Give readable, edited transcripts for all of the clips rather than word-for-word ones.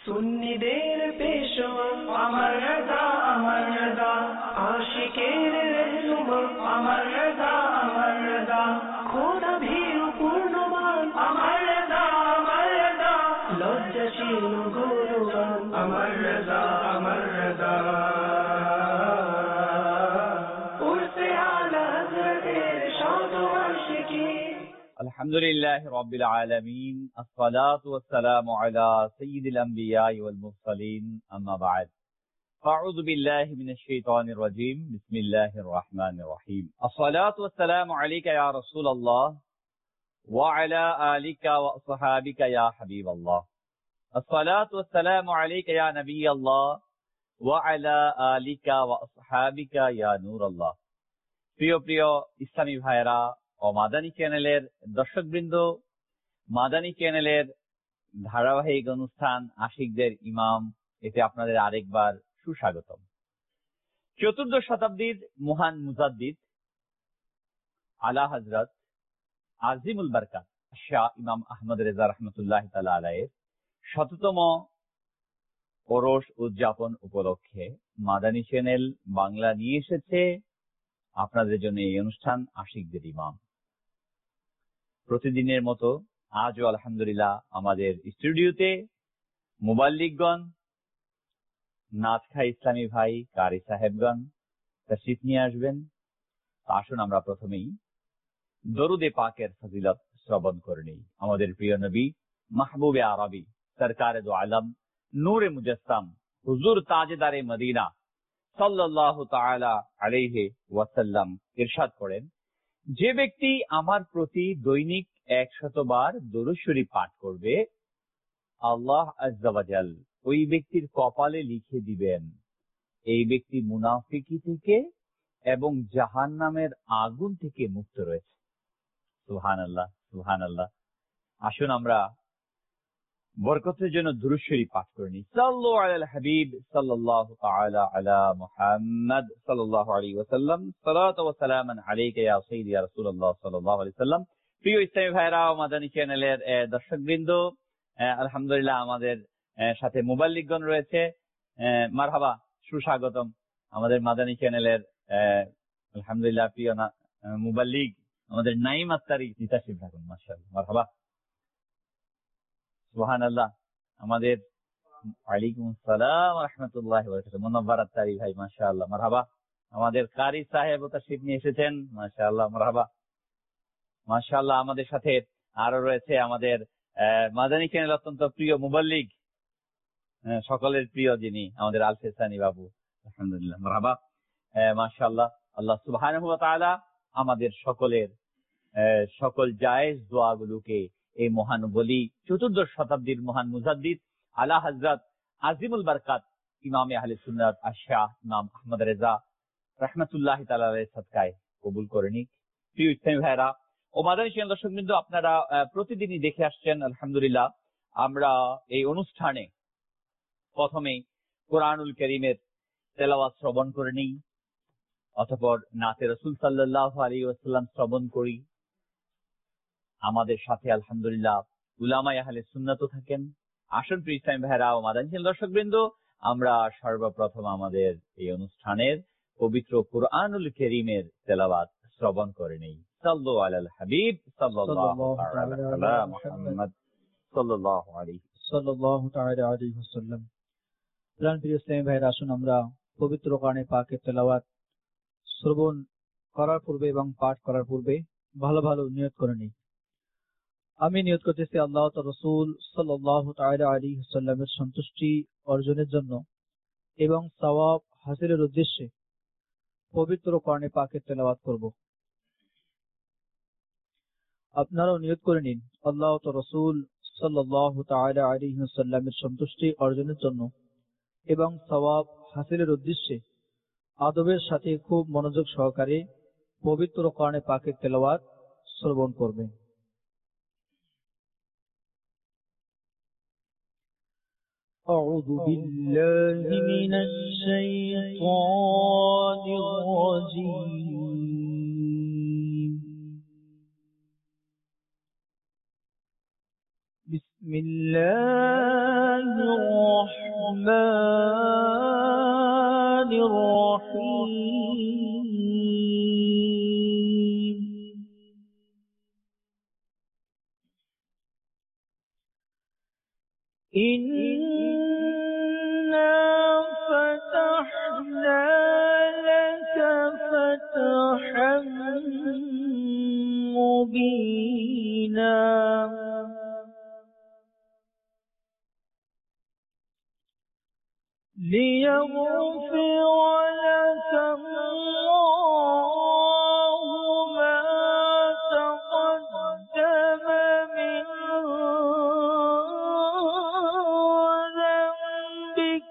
সুন্নিদের পেশোয়া আমার রাজা আশিকের রহনুমা আমার রাজা খোদা ভীরু পূর্ণবান আমার রাজা লজ্জাশীল গুরুবান আমার রাজা উর্সে আলা হযরতের শত আশিকি। আলহামদুলিল্লাহ রাব্বিল আলামিন, আসসালাতু ওয়াসসালামু আলা সাইয়্যিদিল আমবিয়াই ওয়াল মুরসালিন, আম্মা বা'দ। আউযু বিল্লাহি মিনাশ শাইতানির রাজীম, বিসমিল্লাহির রহমানির রহিম। আসসালাতু ওয়াসসালামু আলাইকা ইয়া রাসূলুল্লাহ ওয়া আলা আলিকা ওয়া আসহাবিকা ইয়া হাবিবাল্লাহ। আসসালাতু ওয়াসসালামু আলাইকা ইয়া নবিয়াল্লাহ ওয়া আলা আলিকা ওয়া আসহাবিকা ইয়া নূরাল্লাহ। প্রিয় ইসলামী ভাইরা ও মাদানী চ্যানেলের দর্শকবৃন্দ, মাদানী চ্যানেলের ধারাবাহিক অনুষ্ঠান আশিকদের ইমাম, এতে আপনাদের আরেকবার সুস্বাগতম। চতুর্দশ শতাব্দীর মহান মুজাদ্দিদ আলা হযরত আজিমুল বারকাত শাহ ইমাম আহমদ রেজা রহমতুল্লাহ তাআলা আলাইহির শততম ওরস উদযাপন উপলক্ষে মাদানী চ্যানেল বাংলা নিয়ে এসেছে আপনাদের জন্য এই অনুষ্ঠান আশিকদের ইমাম। প্রতিদিনের মতো আজও আলহামদুলিল্লাহ আমাদের স্টুডিওতে মুবাল্লিগগণ, নাতখা ইসলামী ভাই, কারি সাহেবগণ তাশরীফ নিয়ে আসবেন। আসুন আমরা প্রথমেই দরুদে পাকের ফজিলত শ্রবণ করে নিই। আমাদের প্রিয় নবী মাহবুবে আরবি সরকারে দো আলম নূরে মুজাসসাম হুজুর তাজেদারে মদিনা সাল্লাল্লাহু তাআলা আলাইহি ওয়াসাল্লাম ইরশাদ করেন, যে ব্যক্তি আমার প্রতি দৈনিক 100 বার দরুদ শরীফ পাঠ করবে, আল্লাহ আযজা ওয়া জাল ওই ব্যক্তির কপালে লিখে দিবেন এই ব্যক্তি মুনাফিকি থেকে এবং জাহান্নামের আগুন থেকে মুক্ত রয়েছে। সুবহানাল্লাহ, সুবহানাল্লাহ। আসুন আমরা বরকতের জন্য দুরূদ শরীফ পাঠ করে নিই। সাল্লু আলাল হাবিব সাল্লাল্লাহু তাআলা আলা মুহাম্মদ সাল্লাল্লাহু আলাইহি ওয়াসাল্লাম, সালাতু ওয়া সালামান আলাইকা ইয়া সাইয়্যিদি ইয়া রাসূলুল্লাহ সাল্লাল্লাহু আলাইহি ওয়াসাল্লাম। প্রিয় ইসলামী ভাইরা ও মাদানী চ্যানেলের দর্শকবৃন্দ, আলহামদুলিল্লাহ আমাদের সাথে মুবাল্লিগগণ রয়েছে। মারহাবা, সুস্বাগতম। আমাদের মাদানী চ্যানেলের আলহামদুলিল্লাহ প্রিয় মুবাল্লিগ আমাদের নাঈম আত্তারি তাশরীফ রাখুন। মাশাআল্লাহ, মারহাবা, সুবহানাল্লাহ। আমাদের ওয়ালাইকুম আসসালাম ওয়া রাহমাতুল্লাহি ওয়া বারাকাতুহু মুনাব্বার আত্তারি ভাই, মাশাআল্লাহ, মারহাবা। আমাদের কারি সাহেব তাশরীফ নিয়ে এসেছেন, মাশাআল্লাহ, মারহাবা, মাশাআল্লাহ। আমাদের সাথে আরো রয়েছে আমাদের মাদানী চ্যানেল অত্যন্ত প্রিয় মুবাল্লিগ, সকলের প্রিয় যিনি আমাদের আলফে সানি বাবু, আলহামদুলিল্লাহ, মারহাবা, মাশাআল্লাহ। আল্লাহ সুবহানাহু ওয়া তাআলা আমাদের সকলের সকল জায়েজ দোয়াগুলোকে এই মহান বলি চতুর্দশ শতাব্দীর মহান মুজাদ্দিদ আলা হযরত আজিমুল বারকাত ইমামে আহলে সুন্নাত শাহ ইমাম আহমদ রেজা রাহমাতুল্লাহি তাআলা আলাইহির সাদকায় কবুল করে নিক। প্রিয় ইসলামী ভাইরা ও মাদানী চ্যানেল দর্শকবৃন্দ, আপনারা প্রতিদিনই দেখে আসছেন আলহামদুলিল্লাহ। আমরা এই অনুষ্ঠানে প্রথমেই কোরআনুল কারীমের তেলাওয়াত শ্রবণ করে নিই, অতঃপর নাতে রাসূল সাল্লাল্লাহু আলাইহি ওয়াসাল্লাম শ্রবণ করি। আমাদের সাথে আলহামদুলিল্লাহ উলামায়ে আহলে সুন্নাতও থাকেন। আসুন প্রিয় ইসলামী ভাইরা ও মাদানী চ্যানেল দর্শকবৃন্দ, আমরা সর্বপ্রথম আমাদের এই অনুষ্ঠানের পবিত্র কোরআনুল কারীমের তেলাওয়াত শ্রবণ করে নেই। সাল্লু আলাল হাবিব সাল্লাল্লাহু আলা মুহাম্মদ সাল্লাল্লাহু তাআলা আলাইহি ওয়াসাল্লাম। প্রিয় ইসলামী ভাইরা, আসুন আমরা পবিত্র কোরআনে পাকের তেলাওয়াত শ্রবণ করার পূর্বে এবং পাঠ করার পূর্বে ভালো ভালো নিয়ত করে নিই। আমি নিয়ত করতেছি আল্লাহ ও তার রাসূল সাল্লাল্লাহু তাআলা আলাইহি ওয়াসাল্লামের সন্তুষ্টি অর্জনের জন্য এবং সওয়াব হাসিলের উদ্দেশ্যে পবিত্র কোরআনে পাকের তেলাওয়াত করব। আপনারাও নিয়ত করে নিন আল্লাহ ও তার রাসূল সাল্লাল্লাহু তাআলা আলাইহি ওয়াসাল্লামের সন্তুষ্টি অর্জনের জন্য এবং সওয়াব হাসিলের উদ্দেশ্যে আদবের সাথে খুব মনোযোগ সহকারে পবিত্র কোরআনে পাকের তেলাওয়াত শ্রবণ করবেন। أعوذ بالله من الشيطان الرجيم. بسم الله الرحمن إنا فتحنا لك فتحا مبينا ليغفر لك الله ما تقدم من ذنبك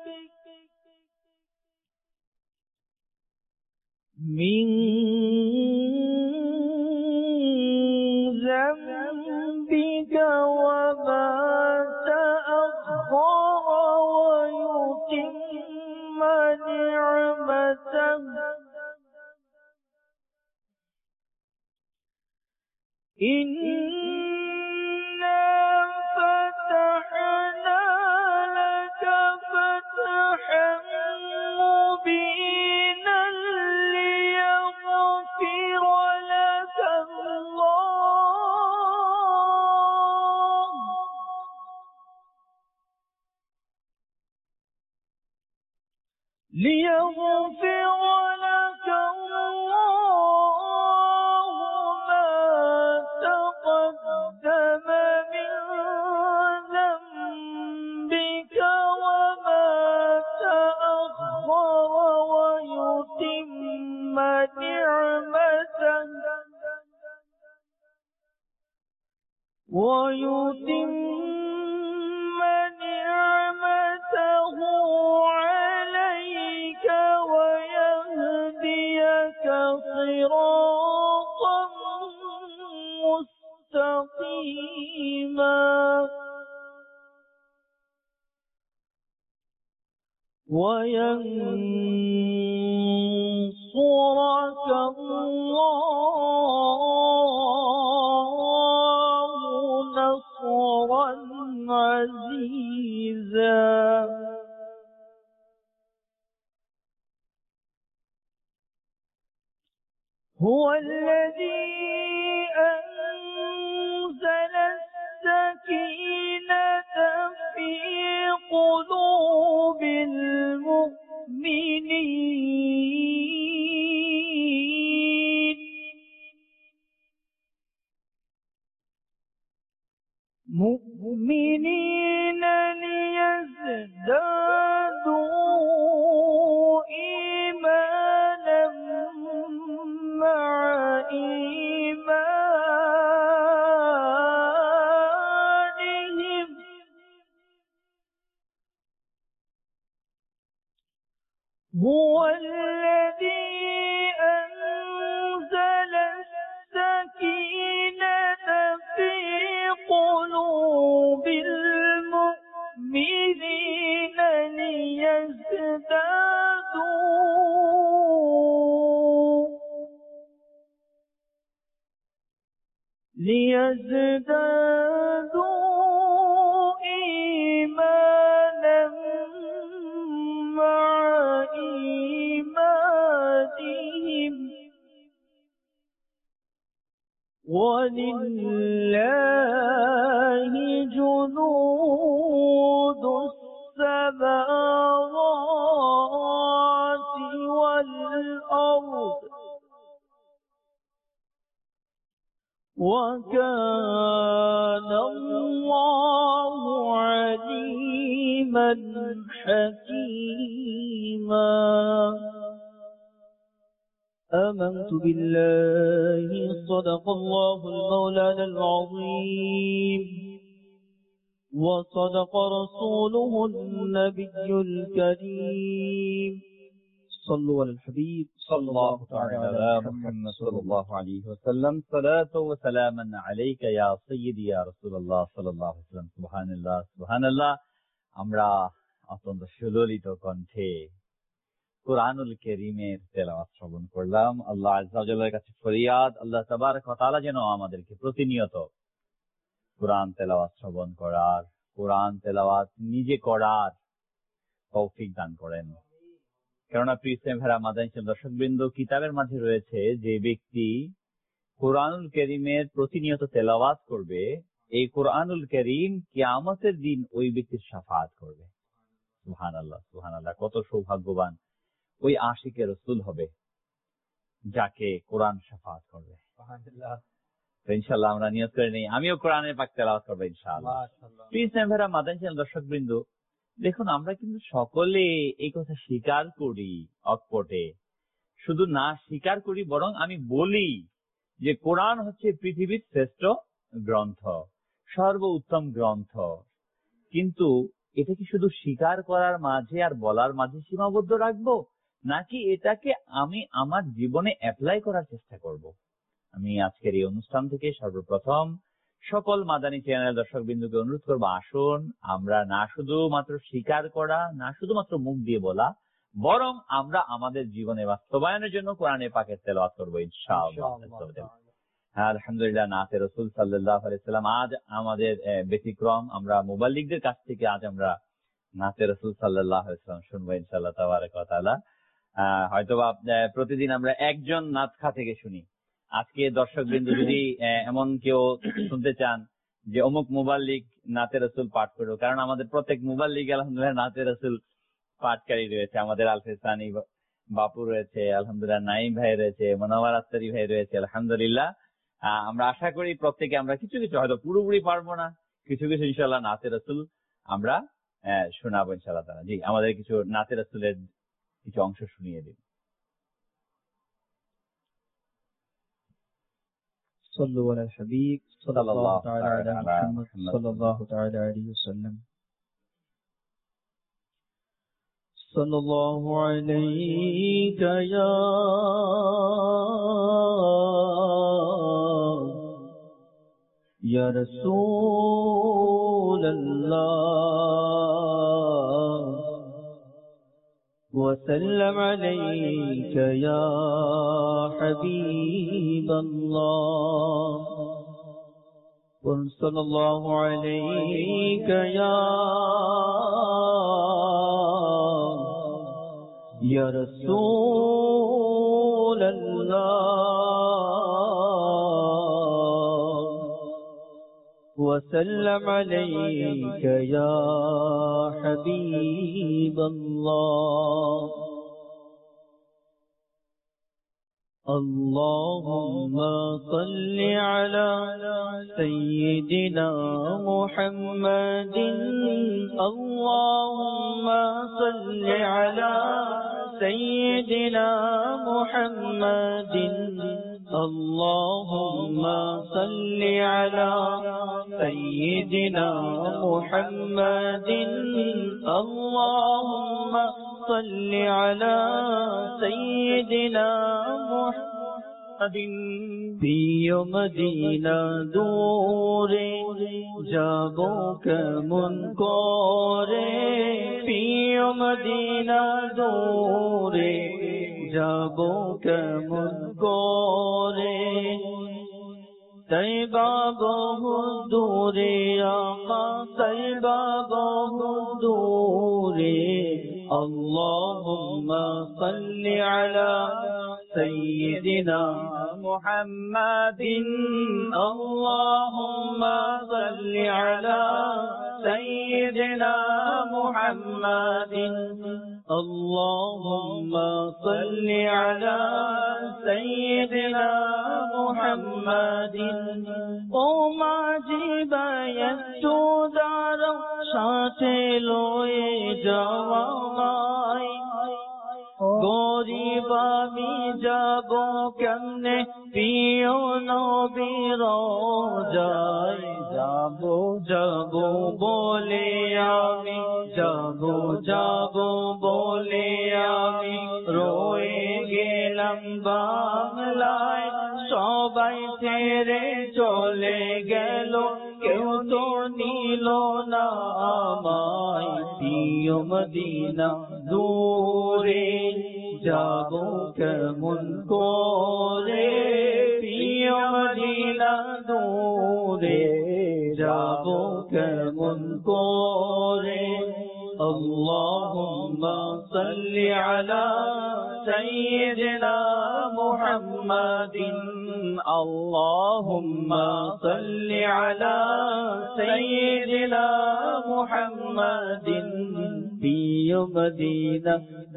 وما تأخر ويتم نعمته إنا فتحنا لك فتحا مبينا ليغفر لك الله ما تقدم من ذنبك وما تأخر ويتم نعمته عليك ويهديك صراطا مستقيما وينصرك الله نصرا عزيزا هو الذي أنزل السكينة في قلوب المؤمنين ليزدادوا إيمانا مع إيمانهم هو الذي أنزل السكينة في قلوب المؤمنين ليزدادوا إيمانا مع إيمانهم ولله جنود السماوات والأرض وكان الله عليما حكيما آمنت بالله صدق الله المولانا العظيم وصدق رسوله النبي الكريم صلوا على الحبيب صلى الله على محمد صلى الله عليه وسلم صلاة وسلاما عليك يا سيدي يا رسول الله صلى الله عليه وسلم সুবহানাল্লাহ সুবহানাল্লাহ আমরা অত্যন্ত সুললিত কণ্ঠে কুরআনুল কারীমের তেলাওয়াত শ্রবণ করলাম। আল্লাহ আযজা ওয়া জাল্লার কাছে ফরিয়াদ, আল্লাহ তাবারক ওয়া তাআলা যেন আমাদেরকে প্রতিনিয়ত কুরআন তেলাওয়াত শ্রবণ করার, কুরআন তেলাওয়াত নিজে করার তৌফিক দান করেন। কেননা প্রিয় ইসলামী ভাইরা, মাদানী দর্শকবৃন্দ, কিতাবের মাঝে রয়েছে যে ব্যক্তি কুরআনুল কারীমের প্রতিনিয়ত তেলাওয়াত করবে এই কোরআনুল কারীম কিয়ামতের দিন ওই ব্যক্তির শাফাআত করবে। সুবহানাল্লাহ, সুবহানাল্লাহ, কত সৌভাগ্যবান ওই আশিকে রাসূল হবে যাকে কোরআন শাফাআত করবে। তো ইনশাআল্লাহ আমরা নিয়ত করে নেই, আমিও কোরআনের পাক তেলাওয়াত করব ইনশাআল্লাহ। প্লিজ নেভারা মাদানী চ্যানেল দর্শকবৃন্দ, দেখুন আমরা কিন্তু সকলে এই কথা স্বীকার করি অকপটে, শুধু না স্বীকার করি বরং আমি বলি যে কোরআন হচ্ছে পৃথিবীর শ্রেষ্ঠ গ্রন্থ, সর্ব উত্তম গ্রন্থ। কিন্তু এটা কি শুধু স্বীকার করার মাঝে আর বলার মাঝে সীমাবদ্ধ রাখবো, নাকি এটাকে আমি আমার জীবনে অ্যাপ্লাই করার চেষ্টা করব? আমি আজকের এই অনুষ্ঠান থেকে সর্বপ্রথম সকল মাদানী চ্যানেল দর্শক বিন্দুকে অনুরোধ করবো, আসুন আমরা না শুধুমাত্র স্বীকার করা, না শুধুমাত্র মুখ দিয়ে বলা, বরং আমরা আমাদের জীবনে বাস্তবায়নের জন্য কোরআনে পাকের তেলাওয়াত করবো ইনশাআল্লাহ। আলহামদুলিল্লাহ, নাতে রাসূল সাল্লাল্লাহু আলাইহি সাল্লাম আজ আমাদের ব্যতিক্রম। আমরা মুবাল্লিগদের কাছ থেকে আজ আমরা নাতে রাসূল সাল্লাল্লাহু আলাইহি সাল্লাম শুনবো ইনশাআল্লাহ তাবারাকা ওয়া তাআলা। হয়তোবা প্রতিদিন আমরা একজন নাতখা থেকে শুনি। আজকে দর্শকবৃন্দ যদি এমন কেউ শুনতে চান যে অমুক মুবাল্লিগ নাতে রাসূল পাঠ করলো, কারণ আমাদের প্রত্যেক মুবাল্লিগ আলহামদুলিল্লাহ নাতে রাসূল পাঠকারী রয়েছে। আমাদের আলফেজ সানি বাপু রয়েছে, আলহামদুলিল্লাহ নাইম ভাই রয়েছে, মনোয়ার আখতারি ভাই রয়েছে, আলহামদুলিল্লাহ। আমরা আশা করি প্রত্যেকে আমরা কিছু কিছু, হয়তো পুরোপুরি পারবো না, কিছু কিছু ইনশাআল্লাহ নাতে রাসূল আমরা শোনাবো ইনশাআল্লাহ তাআলা। জি, আমাদের কিছু নাতে রাসূলের কিছু অংশ শুনিয়ে দিন। صلوا على الحبيب صلى الله تعالى على محمد صلى الله تعالى عليه وسلم. صلى الله عليك يا رسول الله وسلم عليك يا حبيب الله صلى الله عليك يا رسول الله وسلم عليك يا حبيب الله. اللهم صل على سيدنا محمد اللهم صل على سيدنا محمد اللهم صل على سيدنا محمد اللهم صل على سيدنا محمد في مدينة دور جابوك منكور في مدينة دور جابوك منكور طيبا بهدور آقا طيبا بهدور اللهم صل على سيدنا محمد اللهم صل على سيدنا محمد اللهم صل على سيدنا محمد وما جيب يسودار شاتلوي جواماي গরিব আমি যাব কেমনে প্রিয় নবীর রোজায় যাব যাব বলে আমি যাব যাব বলে আমি রয়ে গেলাম বাংলায় সবাই ছেড়ে চলে গেল কেউ তো নিল না আমায় প্রিয় মদিনা দূরে যাব কেমন করে প্রিয় মদিনা দূরে যাব কেমন করে اللهم صل على سيدنا محمد اللهم صل على سيدنا محمد প্রিয় মদিনা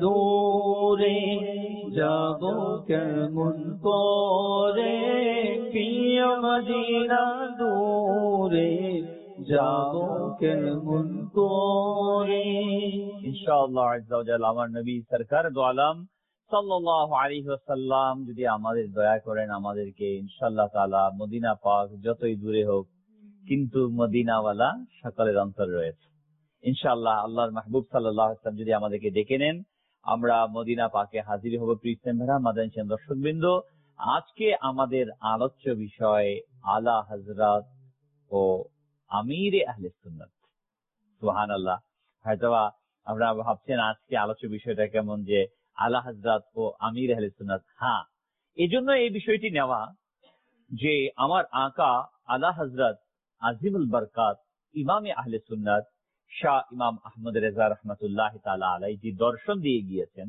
দূরে যাব কেমন করে প্রিয় মদিনা দূরে যাব কেমন করে ইনশাআল্লাহ আজ্জা ওয়া জাল আমার নবী সরকার দু আলম সাল্লাল্লাহু আলাইহি ওয়াসাল্লাম যদি আমাদের দয়া করেন আমাদেরকে ইনশাআল্লাহ তাআলা মদিনা পাক যতই দূরে হোক কিন্তু মদিনাওয়ালা সকলের অন্তরে রয়েছে ইনশাআল্লাহ আল্লাহর মাহবুব সাল্লাল্লাহু আলাইহি ওয়াসাল্লাম যদি আমাদেরকে ডেকে নেন আমরা মদিনা পাকে হাজির হব। প্রিয় ইসলামীরা মাদানী চ্যানেল দর্শকবৃন্দ, আজকে আমাদের আলোচ্য বিষয় আলা হযরত ও আমিরে আহলে সুন্নাত। সুবহানাল্লাহ। হয়তোবা আমরা ভাবছেন আজকে আলোচ্য বিষয়টা কেমন যে আলা হযরত ও আমির আহলে সুন্নাত। হ্যাঁ, এজন্য এই বিষয়টি নেওয়া যে আমার আকা আলা হযরত আজিমুল বরকাত ইমামে আহলে সুন্নাত শাহ ইমাম আহমদ রেজা রহমাতুল্লাহ তাআলা আলাইহি যে দর্শন দিয়ে গিয়েছেন,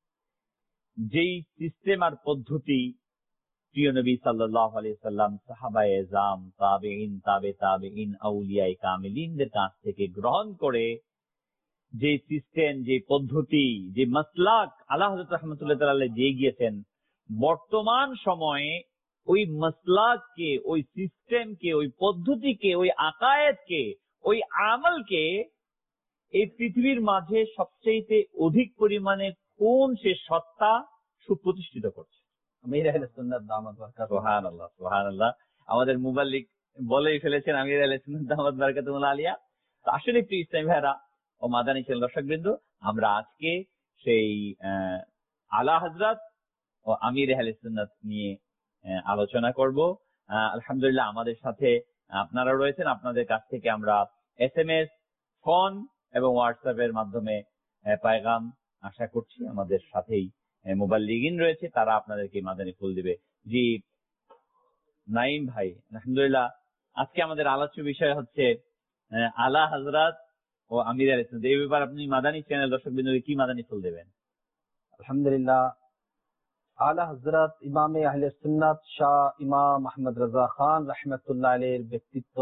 যেই সিস্টেম আর পদ্ধতি প্রিয় নবী সাল্লাল্লাহু আলাইহি সাল্লাম সাহাবায়ে এজাম তাবেঈন তাবে তাবেঈন আউলিয়ায়ে কামিলিনদের কাছ থেকে গ্রহণ করে যে সিস্টেম যে পদ্ধতি যে মাসলাক আলা হযরত রাহমাতুল্লাহ তাআলা আলাইহি দিয়ে গিয়েছেন, বর্তমান সময়ে ওই মাসলাককে ওই সিস্টেমকে ওই পদ্ধতিকে ওই আকায়েদকে ওই আমলকে এই পৃথিবীর মাঝে সবচেয়ে অধিক পরিমাণে কোন সে সত্তা সুপ্রতিষ্ঠিত করছে? আমির আহলে সুন্নাত দামাত বারাকাতুহু। সুবহানাল্লাহ সুবহানাল্লাহ। আমাদের মুবাল্লিগ বলেই ফেলেছেন আমির আহলে সুন্নাত দামাত বারাকাতুহু আলিয়া। তো আসলে প্রিয় ইসলামী ভাইরা ও মাদানী চ্যানেল দর্শকবৃন্দ, আমরা আজকে সেই আলা হযরত ও আমির আহলে সুন্নাত নিয়ে আলোচনা করব। আলহামদুলিল্লাহ আমাদের সাথে আপনারা রয়েছেন, আপনাদের কাছ থেকে আমরা SMS, ফোন এবং হোয়াটসঅ্যাপ এর মাধ্যমে পায়গাম আশা করছি। আমাদের সাথেই মুবাল্লিগিন রয়েছে, তারা আপনাদেরকে মাদানী ফুল দিবে। জি নাইম ভাই, আলহামদুলিল্লাহ আজকে আমাদের আলোচ্য বিষয় হচ্ছে আলা হযরত ও আমির আহলে সুন্নাত। এই ব্যাপারে আপনি মাদানী চ্যানেল দর্শকবৃন্দকে কি মাদানী ফুল দেবেন? আলহামদুলিল্লাহ, আলা হযরত ইমামে আহলে সুন্নাত শাহ ইমাম আহমদ রেজা খান রাহমাতুল্লাহ আলাইহির ব্যক্তিত্ব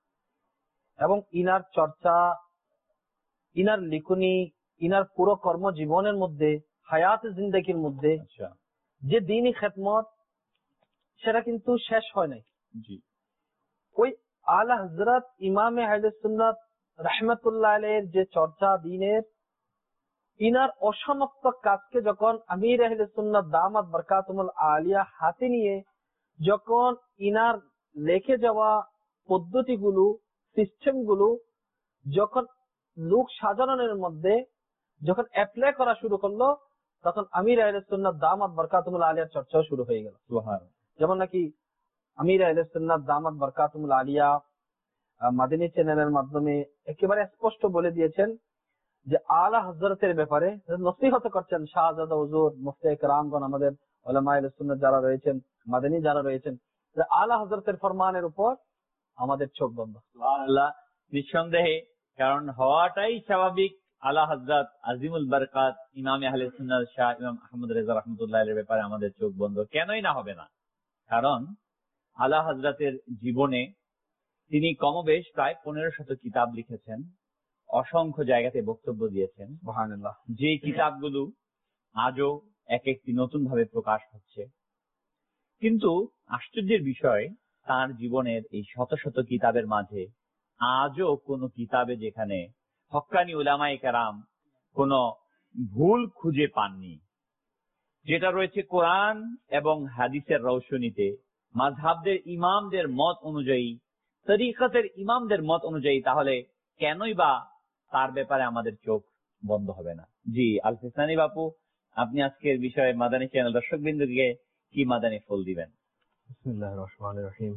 এবং ইনার চর্চা, ইনার লিখনি, ইনার পুরো কর্মজীবনের মধ্যে, হায়াত জিন্দেগির মধ্যে যে দ্বীনি খেদমত সেটা কিন্তু শেষ হয় নাই। জি, ওই আলা হযরত ইমামে আহলে সুন্নাত রাহমাতুল্লাহ আলাইহির যে চর্চা দ্বীনের, ইনার অসমাপ্ত কাজকে যখন আমির আহলে সুন্নাত দামাত বারকাতুহুল আলিয়া হাতে নিয়ে যখন ইনার লেখে যাওয়া পদ্ধতিগুলো সিস্টেমগুলো যখন লোক সাজানোর মধ্যে যখন অ্যাপ্লাই করা শুরু করলো, তখন আমির আহলে সুন্নাত দামাত বারকাতুহুল আলিয়ার চর্চাও শুরু হয়ে গেল। যেমন নাকি আমির আহলে সুন্নাত দামাত বারকাতুহুল আলিয়া মাদানী চ্যানেলের মাধ্যমে একেবারে স্পষ্ট বলে দিয়েছেন যে আলা হযরতের ব্যাপারে নসিহত করছেন শাহজাদা হুজুর, মুফতি একরামগণ, আমাদের উলামায়ে আহলে সুন্নাত যারা রয়েছেন, মাদানী যারা রয়েছেন, যে আলা হযরতের ফরমানের উপর আমাদের চোখ বন্ধ। সুবহানাল্লাহ। নিঃসন্দেহে, কারণ হওয়াটাই স্বাভাবিক। আলা হযরত আজিমুল বরকাত ইমামে আহলে সুন্নাত শাহ ইমাম আহমদ রেজা রাহমাতুল্লাহ আলাইহির ব্যাপারে আমাদের চোখ বন্ধ কেনই না হবে না? কারণ আলা হযরতের জীবনে তিনি কমবেশ প্রায় 1500 কিতাব লিখেছেন, অসংখ্য জায়গাতে বক্তব্য দিয়েছেন। সুবহানাল্লাহ। যে কিতাবগুলো আজও এক একটি নতুন ভাবে প্রকাশ হচ্ছে। কিন্তু আশ্চর্যের বিষয়, তার জীবনের এই শত শত কিতাবের মাঝে আজও কোন কিতাবে যেখানে হক্কানি উলামায়ে কেরাম কোন ভুল খুঁজে পাননি, যেটা রয়েছে কোরআন এবং হাদিসের রৌশনীতে, মাযহাবদের ইমামদের মত অনুযায়ী, তরিকতের ইমামদের মত অনুযায়ী, তাহলে কেনই বা তার ব্যাপারে আমাদের চোখ বন্ধ হবে না? জি আল ফিসানি বাপু, আপনি আজকের বিষয়ে মাদানী চ্যানেল দর্শকবৃন্দকে কি মাদানী ফুল দিবেন? বিসমিল্লাহির রহমানির রহিম।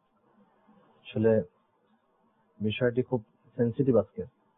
আসলে বিষয়টি খুব সেনসিটিভ আজকে।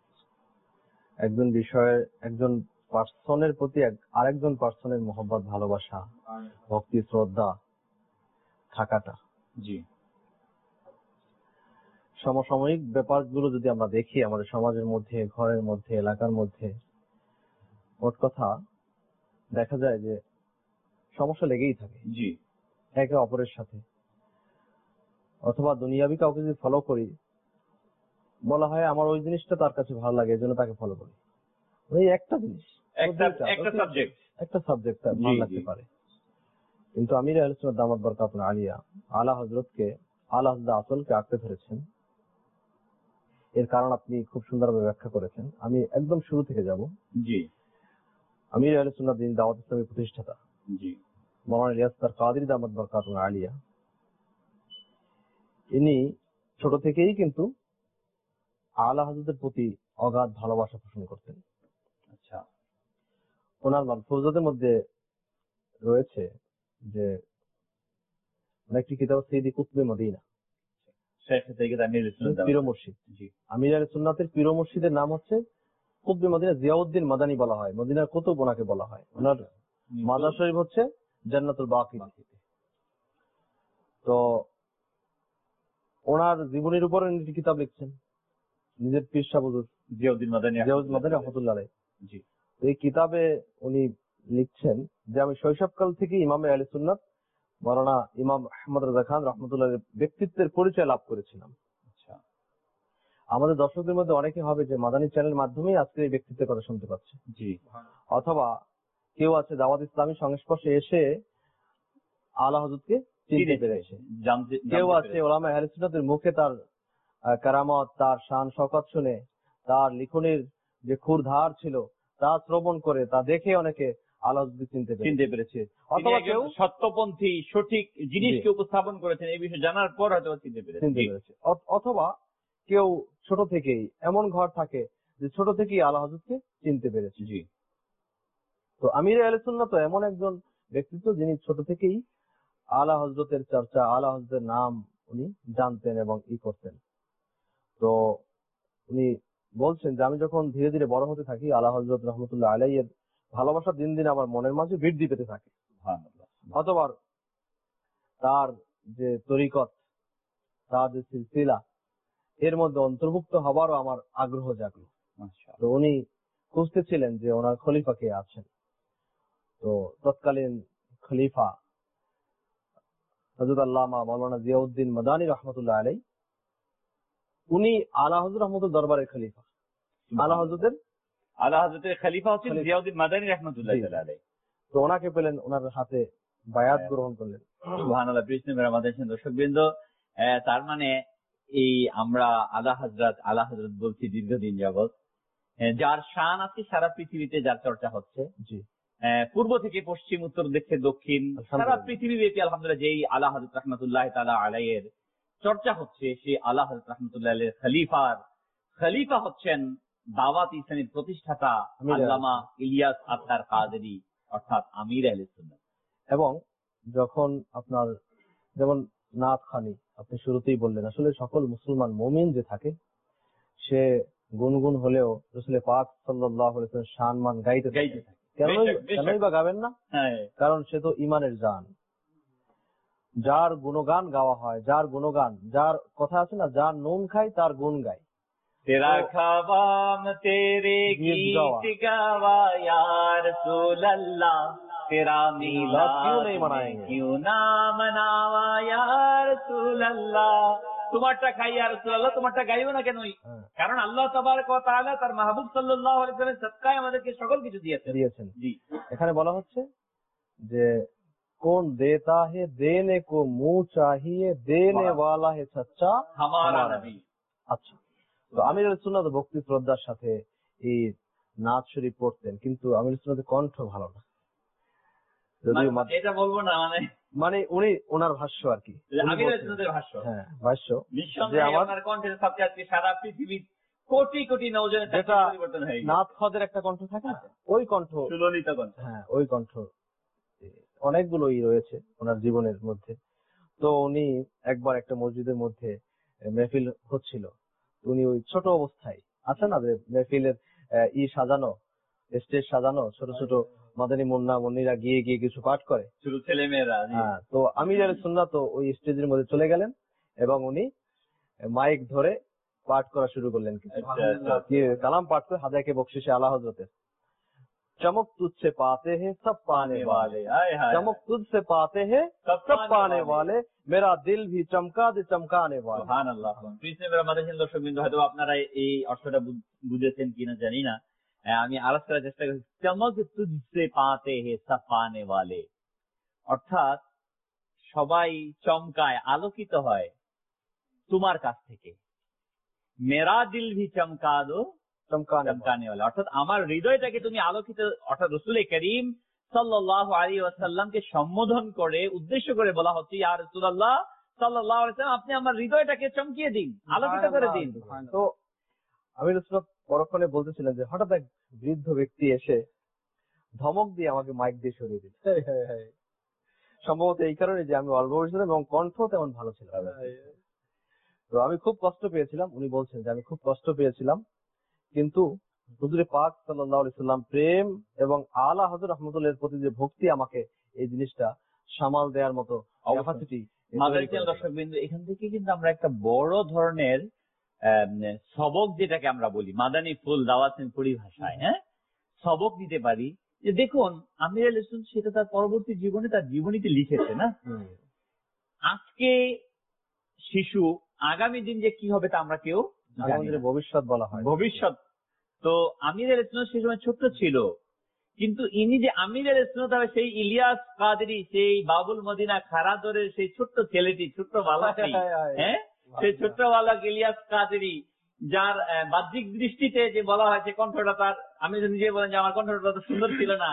একজন পার্সনের প্রতি আরেকজন পার্সনের মহব্বত, ভালোবাসা, ভক্তি, শ্রদ্ধা থাকাটা। জি, সমসাময়িক ব্যাপারগুলো যদি আমরা দেখি আমাদের সমাজের মধ্যে, ঘরের মধ্যে, এলাকার মধ্যে, মোট কথা দেখা যায় যে সমস্যা লেগেই থাকে জি একে অপরের সাথে। অথবা দুনিয়াবি কাউকে যদি ফলো করি, বলা হয় আমার ওই জিনিসটা তার কাছে ভালো লাগে, এজন্য তাকে ফলো করি। ওই একটা জিনিস, একটা সাবজেক্ট ভালো লাগতে পারে। কিন্তু আমির আহলে সুন্নাত দামাত বরকাতুহু আলিয়া আলা হযরতকে, আলা হযরত আসলকে আঁকড়ে ধরেছেন। এর কারণ আপনি খুব সুন্দরভাবে ব্যাখ্যা করেছেন। আমি একদম শুরু থেকে যাব। জি আমির আহলে সুন্নাত দ্বীন দাওয়াত ইসলামের প্রতিষ্ঠাতা জি মাওলানা ইলিয়াস তার কাদেরী দামাত বরকাতুহু আলিয়া, ইনি ছোট থেকেই কিন্তু আলা হযরতের প্রতি অগাধ ভালোবাসা পোষণ করতেন। আচ্ছা ওনার মালফুজাতের মধ্যে রয়েছে যে একটি কিতাব সৈয়দ কুতুবে মদিনা, পীর মুর্শিদ। আমির আহলে সুন্নাতের পীর মুর্শিদের নাম হচ্ছে কুতুবে মদিনা জিয়াউদ্দিন মাদানী বলা হয়, মদিনার কুতুব ওনাকে বলা হয়। ওনার মাজার শরীফ হচ্ছে জান্নাতুল বাকি। তো ওনার জীবনের উপর একটি কিতাব লিখছেন নিজের পীর সাহেব হুজুর জিয়াউদ্দিন মাদানী রহমাতুল্লাহ আলাইহি। এই কিতাবে উনি লিখছেন যে আমি শৈশবকাল থেকে ইমাম আহলে সুন্নাত মাওলানা ইমাম আহমদ রাজা খান রহমতুল্লাহর ব্যক্তিত্বের পরিচয় লাভ করেছিলাম। আমাদের দর্শকদের মধ্যে অনেকে হবে যে মাদানী চ্যানেলের মাধ্যমেই আজকে এই ব্যক্তিত্বের কথা শুনতে পাচ্ছে, অথবা কেউ আছে দাওয়াত ইসলামী সংস্পর্শে এসে আলা হযরতকে চিনতে পেরেছে, কেউ আছে ওলামা আহলে সুন্নাতের মুখে তার কারামত, তার শান শওকত শুনে, তার লিখনের যে ক্ষুরধার ছিল তা শ্রবণ করে, তা দেখে অনেকে আলা হযরতকে চিনতে পেরেছে। অথবা কেউ সত্যপন্থী সঠিক জিনিসকে উপস্থাপন করেছেন এই বিষয়ে জানার পর হয়তো চিনতে পেরেছে। অথবা কেউ ছোট থেকেই এমন ঘর থাকে যে ছোট থেকেই আলা হযরতকে চিনতে পেরেছে। তো আমির আহলে সুন্নাত এমন একজন ব্যক্তিত্ব যিনি ছোট থেকেই আলা হযরতের চর্চা, আলা হযরতের নাম উনি জানতেন এবং করতেন। তো উনি বলছেন যে আমি যখন ধীরে ধীরে বড় হতে থাকি, আলা হযরত রহমতুল্লাহ আলাইহি এর ভালোবাসা দিন দিন আমার মনের মাঝে বৃদ্ধি পেতে থাকে। অথবা তার যে তরিকত, তার যে সিলসিলা, এর মধ্যে অন্তর্ভুক্ত হবারও আমার আগ্রহ জাগলো। তো উনি খুঁজতেছিলেন যে ওনার খলিফা কে আছেন। তো তৎকালীন খলিফা হযরত আল্লামা মাওলানা জিয়াউদ্দিন মাদানী রহমতুল্লাহ আলাইহি, উনি আলা হযরত রহমতুল্লাহ দরবারের খলিফা। আলা হযরতের খলিফা হচ্ছেন জিয়াউদ্দিন মাদানী রাহমাতুল্লাহ আলাইহি। তো ওনাকে পেলেন, ওনার হাতে বায়াত গ্রহণ করলেন। সুবহানাল্লাহ। প্রিয় আমাদের দর্শকবৃন্দ, তার মানে এই আমরা আলা হযরত বলছি দীর্ঘদিন যাবত, যার শান আছে সারা পৃথিবীতে, যার চর্চা হচ্ছে পূর্ব থেকে পশ্চিম, উত্তর থেকে দক্ষিণ, সারা পৃথিবী ব্যাপী আলহামদুলিল্লাহ যেই আলা হযরত রাহমাতুল্লাহ তাআলা আলাইহির চর্চা হচ্ছে, সেই আলা হযরত রাহমাতুল্লাহ আলাইহির খলিফা হচ্ছেন দাওয়াত ইসলামের প্রতিষ্ঠাতা আল্লামা ইলিয়াস আত্তার কাদেরী, অর্থাৎ আমির আহলে সুন্নাত। এবং যখন আপনার যেমন নাত খানি আপনি শুরুতেই বললেন, আসলে সকল মুসলমান মুমিন যে থাকে সে গুনগুন হলেও রাসূল পাক সাল্লাল্লাহু আলাইহি ওয়াসাল্লাম শানমান গাইতে থাকে। কেনই বা গাবেন না? কারণ সে তো ঈমানের জান। যার গুণগান গাওয়া হয়, যার গুণগান, যার কথা আছে না, যার নুন খায় তার গুণ গায়। তেরা খাবাম তেরে গীত গাওয়া ইয়া রাসূলুল্লাহ, তেরা মিলাদ क्यों ना मनावा या রাসূলুল্লাহ। তোমারটা খাই ইয়া রাসূলুল্লাহ, তোমারটা গাইও না কেন? কারণ আল্লাহ তাবারক ওয়া তাআলা তার মাহবুব সাল্লাল্লাহু আলাইহি ওয়াসাল্লামের সদকায় আমাদেরকে সকল কিছু দিয়েছেন। জি, এখানে বলা হচ্ছে যে কোন দেতা হে দেনে কো মুহ চাহিয়ে, দেনে ওয়ালা হে সচ্চা হামারা নবী। আচ্ছা, তো আমির আহলে সুন্নাত ভক্তি শ্রদ্ধার সাথে এই নাত শরীফ পড়তেন, কিন্তু আমির আহলে সুন্নাতের কণ্ঠ ভালো না। এটা বলবো না, মানে উনি ওনার ভাষ্য আর কি, আমির আহলে সুন্নাতের ভাষ্য। হ্যাঁ, ভাষ্য যে আমার কণ্ঠের সাথে আজকে সারা পৃথিবীর কোটি কোটি নওজনের পরিবর্তন হয়ে গেছে। নাত খদের একটা কণ্ঠ থাকে, ওই কণ্ঠ, সুললিত কণ্ঠ। হ্যাঁ, ওই কণ্ঠ অনেকগুলোই রয়েছে ওনার জীবনের মধ্যে। তো উনি একবার একটা মসজিদের মধ্যে মেহফিল হচ্ছিল, উনি ওই ছোট অবস্থায় আছে না যে মেহফিলের সাজানো, স্টেজ সাজানো, ছোট ছোট মাদানী মুন্না মুন্নিরা গিয়ে গিয়ে কিছু পাঠ করে, ছেলে মেয়েরা। তো আমির আহলে সুন্নাত ওই স্টেজের মধ্যে চলে গেলেন এবং উনি মাইক ধরে পাঠ করা শুরু করলেন কিছু। কি কালাম পাঠ করে হাদায়াকে বকশিশে আলা হযরতের चमक तुझसे पाते हैं सब पाने वाले, चमक तुझसे पाते हैं सब पाने वाले, मेरा दिल भी चमका दे चमकाने वाले। সুবহানাল্লাহ। প্রিয় মাদানী দর্শকবৃন্দ, হয়তো আপনারা এই অর্থটা বুঝেছেন কিনা জানি না, আমি আরজ করার চেষ্টা করছি। চমক তুঝসে পাতে হে সব পানে ওয়ালে, অর্থাৎ সবাই চমকায়, আলোকিত হয় তোমার কাছ থেকে। মেরা দিল ভি চমকা দো চমকানে ওয়ালা, অর্থাৎ আমার হৃদয়টাকে তুমি আলোকিত, অর্থাৎ রাসূল করিম সাল্লাল্লাহু আলাইহি ওয়াসাল্লামকে সম্বোধন করে উদ্দেশ্য করে বলা হচ্ছে, ইয়া রাসূলুল্লাহ সাল্লাল্লাহু আলাইহি ওয়াসাল্লাম, আপনি আমার হৃদয়টাকে চমকিয়ে দিন, আলোকিত করে দিন। তো আমি রাসূল পরক্ষণে বলতেছিলেন যে হঠাৎ এক বৃদ্ধ ব্যক্তি এসে ধমক দিয়ে আমাকে মাইক দিয়ে সরিয়ে দিল। সম্ভবত এই কারণে যে আমি অল্প বয়সী ছিলাম এবং কণ্ঠ তেমন ভালো ছিল না। তো আমি খুব কষ্ট পেয়েছিলাম। উনি বলছেন যে আমি খুব কষ্ট পেয়েছিলাম, কিন্তু হুজুরে পাক সাল্লাল্লাহু আলাইহি সাল্লাম প্রেম এবং আলা হযরত রাহমাতুল্লাহর প্রতি যে ভক্তি আমাকে এই জিনিসটা সামাল দেওয়ার মতো ক্যাপাসিটি। দর্শকবৃন্দ, এখান থেকে কিন্তু আমরা একটা বড় ধরনের সবক, যেটাকে আমরা বলি মাদানী ফুল দাওয়াতের পরিভাষায়, সবক দিতে পারি। যে দেখুন, আমির আল ইসলাম সেটা তার পরবর্তী জীবনে, তার জীবনীতে লিখেছে না। আজকে শিশু, আগামী দিন যে কি হবে তা আমরা কেউ ভবিষ্যৎ বলা হয়, ভবিষ্যৎ। তো আমির আল ইসলাম সেই সময় ছোট্ট ছিল, কিন্তু ইনি যে আমির আল ইসলাম, তবে সেই ইলিয়াস কাদরি, সেই বাবুল মদিনা খারাদরের সেই ছোট্ট ছেলেটি, ছোট্ট বালকটি, সেই ছোট্ট বালক ইলিয়াস কাদরি, যার বাহ্যিক দৃষ্টিতে যে বলা হয়েছে কণ্ঠটা তার, আমি নিজে বলেন যে আমার কণ্ঠটা তো সুন্দর ছিল না,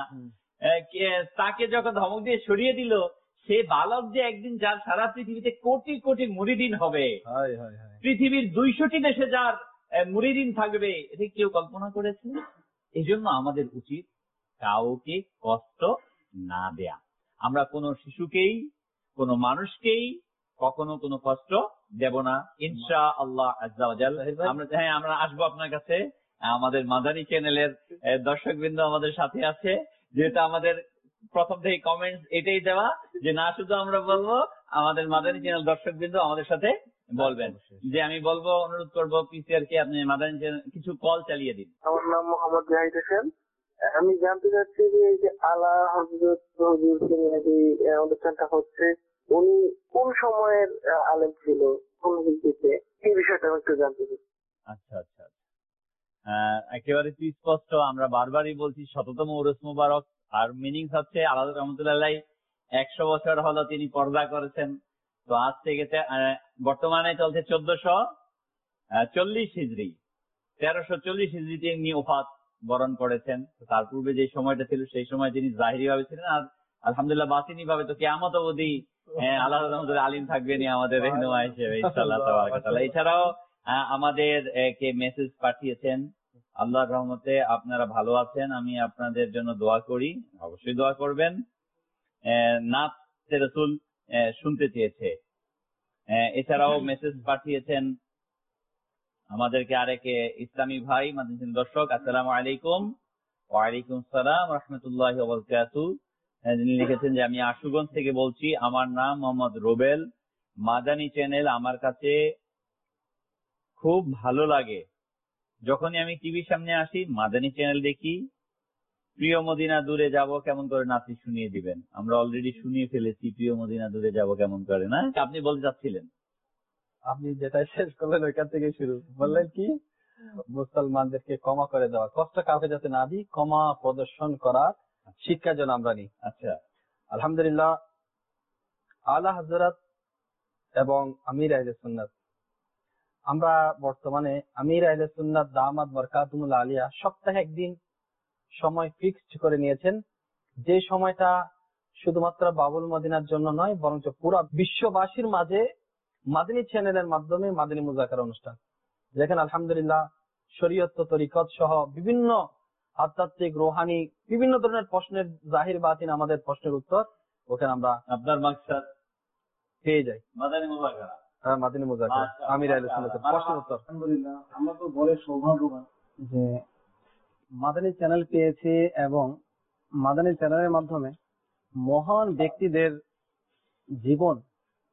তাকে যখন ধমক দিয়ে সরিয়ে দিল, সে বালক যে একদিন যার সারা পৃথিবীতে কোটি কোটি মুরিদিন হবে, পৃথিবীর 200টি দেশে যার মুরিদিন থাকবে, এটা কেউ কল্পনা করেছে? এই জন্য আমাদের উচিত কাউকে কষ্ট না দেয়া। আমরা কোনো শিশুকেই, কোনো মানুষকেই কখনো কোনো কষ্ট দেব না, ইনশাআল্লাহ আজ্জা ওয়া জাল। আমরা আসবো আপনার কাছে। আমাদের মাদানী চ্যানেলের দর্শকবৃন্দ আমাদের সাথে আছে, যেটা আমাদের প্রথম থেকে কমেন্টস এটাই দেওয়া, যে না শুধু আমরা বলবো, আমাদের মাদানী চ্যানেল দর্শকবৃন্দ আমাদের সাথে বলবেন। যে আমি বলবো, অনুরোধ করবো পিসিআর কে, আপনি মাদানী চ্যানেল কিছু কল চালিয়ে দিন। আমার নাম মোহাম্মদ জাহিদ হোসেন। আমি জানতে চাচ্ছি যে এই যে আলা হযরত হুজুরকে নিয়ে যে অনুষ্ঠানটা হচ্ছে, উনি কোন সময়ের আলেম ছিল, কোন ভিত্তিতে, এই বিষয়টা আমি একটু জানতে চাই। আচ্ছা আচ্ছা, একেবারে স্পষ্ট, আমরা বারবারই বলছি 100তম উরুস মুবারক। আর মিনিং হচ্ছে আলা হযরত রাহমাতুল্লাহ 100 বছর হলো তিনি পর্দা করেছেন। তো আজ থেকে বর্তমানে চলছে 1440 হিজরি, 1340 হিজরিতে তিনি ওফাত বরণ করেছেন। তার পূর্বে যে সময়টা ছিল, সেই সময় তিনি জাহিরি ভাবে ছিলেন, আর আলহামদুলিল্লাহ বাতিনি ভাবে তো কিয়ামত অবধি আল্লাহ রাহমাতুল্লাহ আলিম থাকবেন আমাদের রহনুমা হিসেবে, ইনশাআল্লাহ তাবারাক ওয়া তাআলা। এছাড়াও আমাদের কে মেসেজ পাঠিয়েছেন, আল্লাহর রহমতে আপনারা ভালো আছেন, আমি আপনাদের জন্য দোয়া করি, অবশ্যই দোয়া করবেন। নাতে রাসূল শুনতে চেয়েছে। এছাড়াও মেসেজ পাঠিয়েছেন আমাদেরকে আরেক ইসলামী ভাই, মাদানী দর্শক, আসসালামু আলাইকুম। ওয়ালাইকুম আসসালাম রাহমাতুল্লাহি ওয়া বারাকাতুহু। যিনি লিখেছেন যে আমি আশুগঞ্জ থেকে বলছি, আমার নাম মোহাম্মদ রুবেল। মাদানী চ্যানেল আমার কাছে খুব ভালো লাগে। যখনই আমি টিভির সামনে আসি, মাদানী চ্যানেল দেখি। প্রিয় মদিনা দূরে যাব কেমন করে, নাতি শুনিয়ে দিবেন। আমরা অলরেডি শুনিয়ে ফেলেছি, প্রিয় মদিনা দূরে যাব কেমন করে, না? আপনি বলতে চাচ্ছিলেন? আপনি যেটা শেষ করলেন ওইখান থেকে শুরু বললেন কি, মুসলমানদেরকে ক্ষমা করে দেওয়া, কষ্ট কাউকে যাতে না দিই, ক্ষমা প্রদর্শন করার শিক্ষা যেন আমরা নিই। আচ্ছা, আলহামদুলিল্লাহ, আলা হযরত এবং আমির আহলে সুন্নাত, আমরা বর্তমানে আমির আহলে সুন্নাত দামাত বরকাতুহুল আলিয়া সপ্তাহে একদিন সময় ফিক্সড করে নিয়েছেন, যে সময়টা শুধুমাত্র বাবুল মদিনার জন্য নয়, বরং পুরো বিশ্ববাসীর মাঝে মাদানী চ্যানেলের মাধ্যমে মাদানী মুযাকারা অনুষ্ঠান, যেখানে আলহামদুলিল্লাহ শরীয়ত, তরিকত সহ বিভিন্ন আধ্যাত্মিক, রুহানি বিভিন্ন ধরনের প্রশ্নের জাহির বাতিন আমাদের প্রশ্নের উত্তর ওখানে আমরা আপনার মাকসাদ পেয়ে যাই। মাদানী মুযাকারা, মাদানী মুযাকারা, আমির আহলে সুন্নাতের প্রশ্নের উত্তর। আলহামদুলিল্লাহ, আমরা তো বলে সৌভাগ্যবান যে মাদানী চ্যানেল পেয়েছি, এবং মাদানী চ্যানেলের মাধ্যমে মহান ব্যক্তিদের জীবন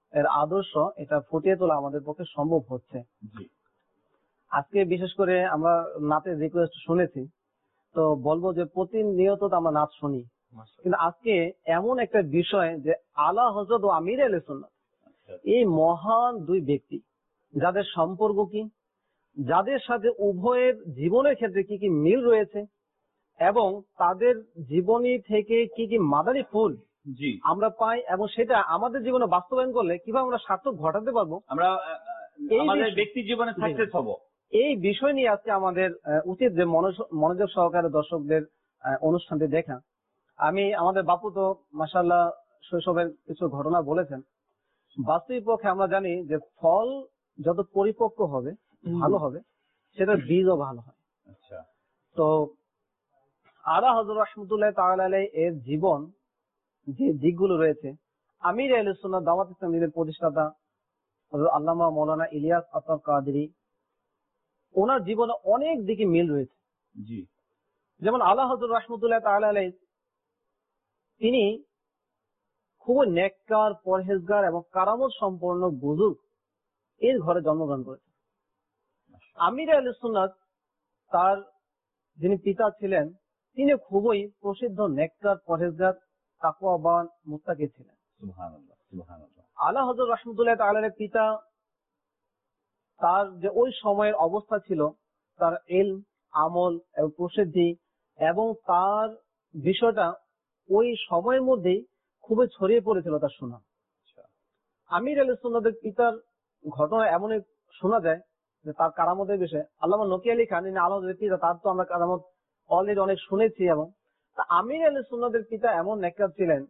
এর আদর্শ এটা ফুটিয়ে তোলা আমাদের পক্ষে সম্ভব হচ্ছে। আজকে বিশেষ করে আমরা নাচের রিকোয়েস্ট শুনেছি, তো বলবো যে প্রতিনিয়ত তো আমরা নাচ শুনি, কিন্তু আজকে এমন একটা বিষয় যে আলা হযরত ও আমির আহলে সুন্নাত, এই মহান দুই ব্যক্তি যাদের সম্পর্ক কি, যাদের সাথে উভয়ের জীবনের ক্ষেত্রে কি কি মিল রয়েছে এবং তাদের জীবনী থেকে কি কি মাদানী ফুল আমরা পাই এবং সেটা আমাদের জীবনে বাস্তবায়ন করলে কিভাবে আমরা সার্থক ঘটাতে পারবো, আমরা আমাদের ব্যক্তি জীবনে সাকসেস হব, এই বিষয় নিয়ে আজকে আমাদের উচিত যে মনোযোগ সহকারে দর্শকদের অনুষ্ঠানটি দেখা। আমি আমাদের বাপু তো মাশাআল্লাহ শৈশবের কিছু ঘটনা বলেছেন। বাস্তবিক পক্ষে আমরা জানি যে ফল যত পরিপক্ক হবে ভালো হবে, সেটার বীজও ভালো হয়। তো আলা হযরত রাহমাতুল্লাহ তাআলা আলাইহি এর জীবন যে দিকগুলো রয়েছে, আমির আহলে সুন্নাত দাওয়াত ইসলামীর প্রতিষ্ঠাতা হযরত আল্লামা মাওলানা ইলিয়াস আতার কাদেরী, ওনার জীবনে অনেক দিকে মিল রয়েছে। যেমন আলা হযরত রাহমাতুল্লাহ তাআলা আলাইহি তিনি খুব নেককার, পরহেজগার এবং কারামত সম্পন্ন বুজুর্গ এর ঘরে জন্মগ্রহণ করেছেন। আমির আহলে সুন্নাত তার যিনি পিতা ছিলেন তিনি খুবই প্রসিদ্ধ নেককার, পরহেজগার, তাকওয়াবান, মুত্তাকি ছিলেন। সুবহানাল্লাহ, সুবহানাল্লাহ। আলা হযরত রাহমাতুল্লাহ তাআলা আলাইহির পিতা, তার যে ওই সময়ের অবস্থা ছিল, তার ইলম, আমল এবং প্রসিদ্ধি এবং তার বিষয়টা ওই সময়ের মধ্যেই খুবই ছড়িয়ে পড়েছিল তার সুনাম। আমির আহলে সুন্নাতের পিতার ঘটনা এমনই শোনা যায় যে তার কারামতের বিষয়ে আল্লামা নকি আলী খান, ইনি আলা হযরতের পিতা, তার তো আমরা কারামত অলরেডি অনেক শুনেছি। এবং আমির আহলে সুন্নাতের পিতা এমন নেককার ছিলেন,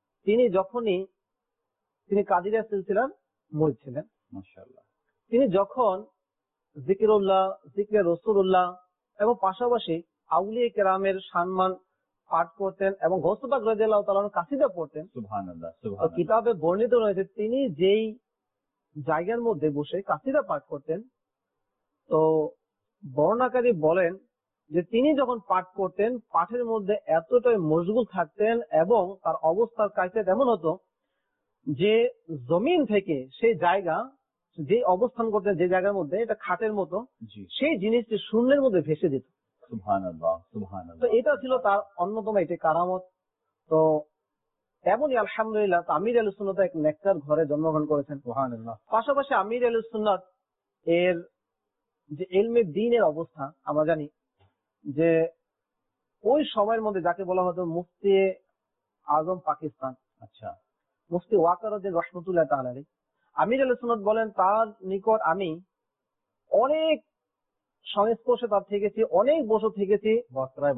তিনি কাদিরিয়া সিলসিলার মুরিদ ছিলেন। মাশাআল্লাহ। তিনি যখন জিকিরুল্লাহ, জিকরে রাসূলুল্লাহ এবং পাশাপাশি আউলিয়া কেরামের সম্মান পাঠ করতেন এবং গৌস পাক রাদিয়াল্লাহু তাআলা আনহু কাসিদা পড়তেন। সুবহানাল্লাহ, সুবহানাল্লাহ। কিতাবে বর্ণিত রয়েছে তিনি যেই জায়গার মধ্যে বসে কাসিদা পাঠ করতেন, তো বর্ণনাকারী বলেন যে তিনি যখন পাঠ করতেন পাঠের মধ্যে এতটাই মশগুল থাকতেন এবং তার অবস্থার কায়ফিয়ত এমন হতো যে জমিন থেকে সেই জায়গা, যে অবস্থান করতেন যে জায়গার মধ্যে, এটা খাটের মতো, সেই জিনিসটি শূন্যের মধ্যে ভেসে যেত। সুবহানাল্লাহ, সুবহানাল্লাহ। তো এটা ছিল তার অন্যতম একটি কারামত। তো এমনই আলহামদুলিল্লাহ আমির আহলে সুন্নাত এক নেককার ঘরে জন্মগ্রহণ করেছেন। সুবহানাল্লাহ। পাশাপাশি আমির আহলে সুন্নাত এর যে ইলমে দ্বীনের অবস্থা, আমরা জানি যে ওই সময়ের মধ্যে যাকে বলা হতো মুফতি আজম পাকিস্তান, আচ্ছা, মুফতি ওয়াকারউদ্দিন রাহমাতুল্লাহ তাআলা আলাইহি, আমির আহলে সুন্নাত বলেন তার নিকট আমি অনেক সংস্পর্শে তার থেকেছি, অনেক বছর থেকেছি, প্রায়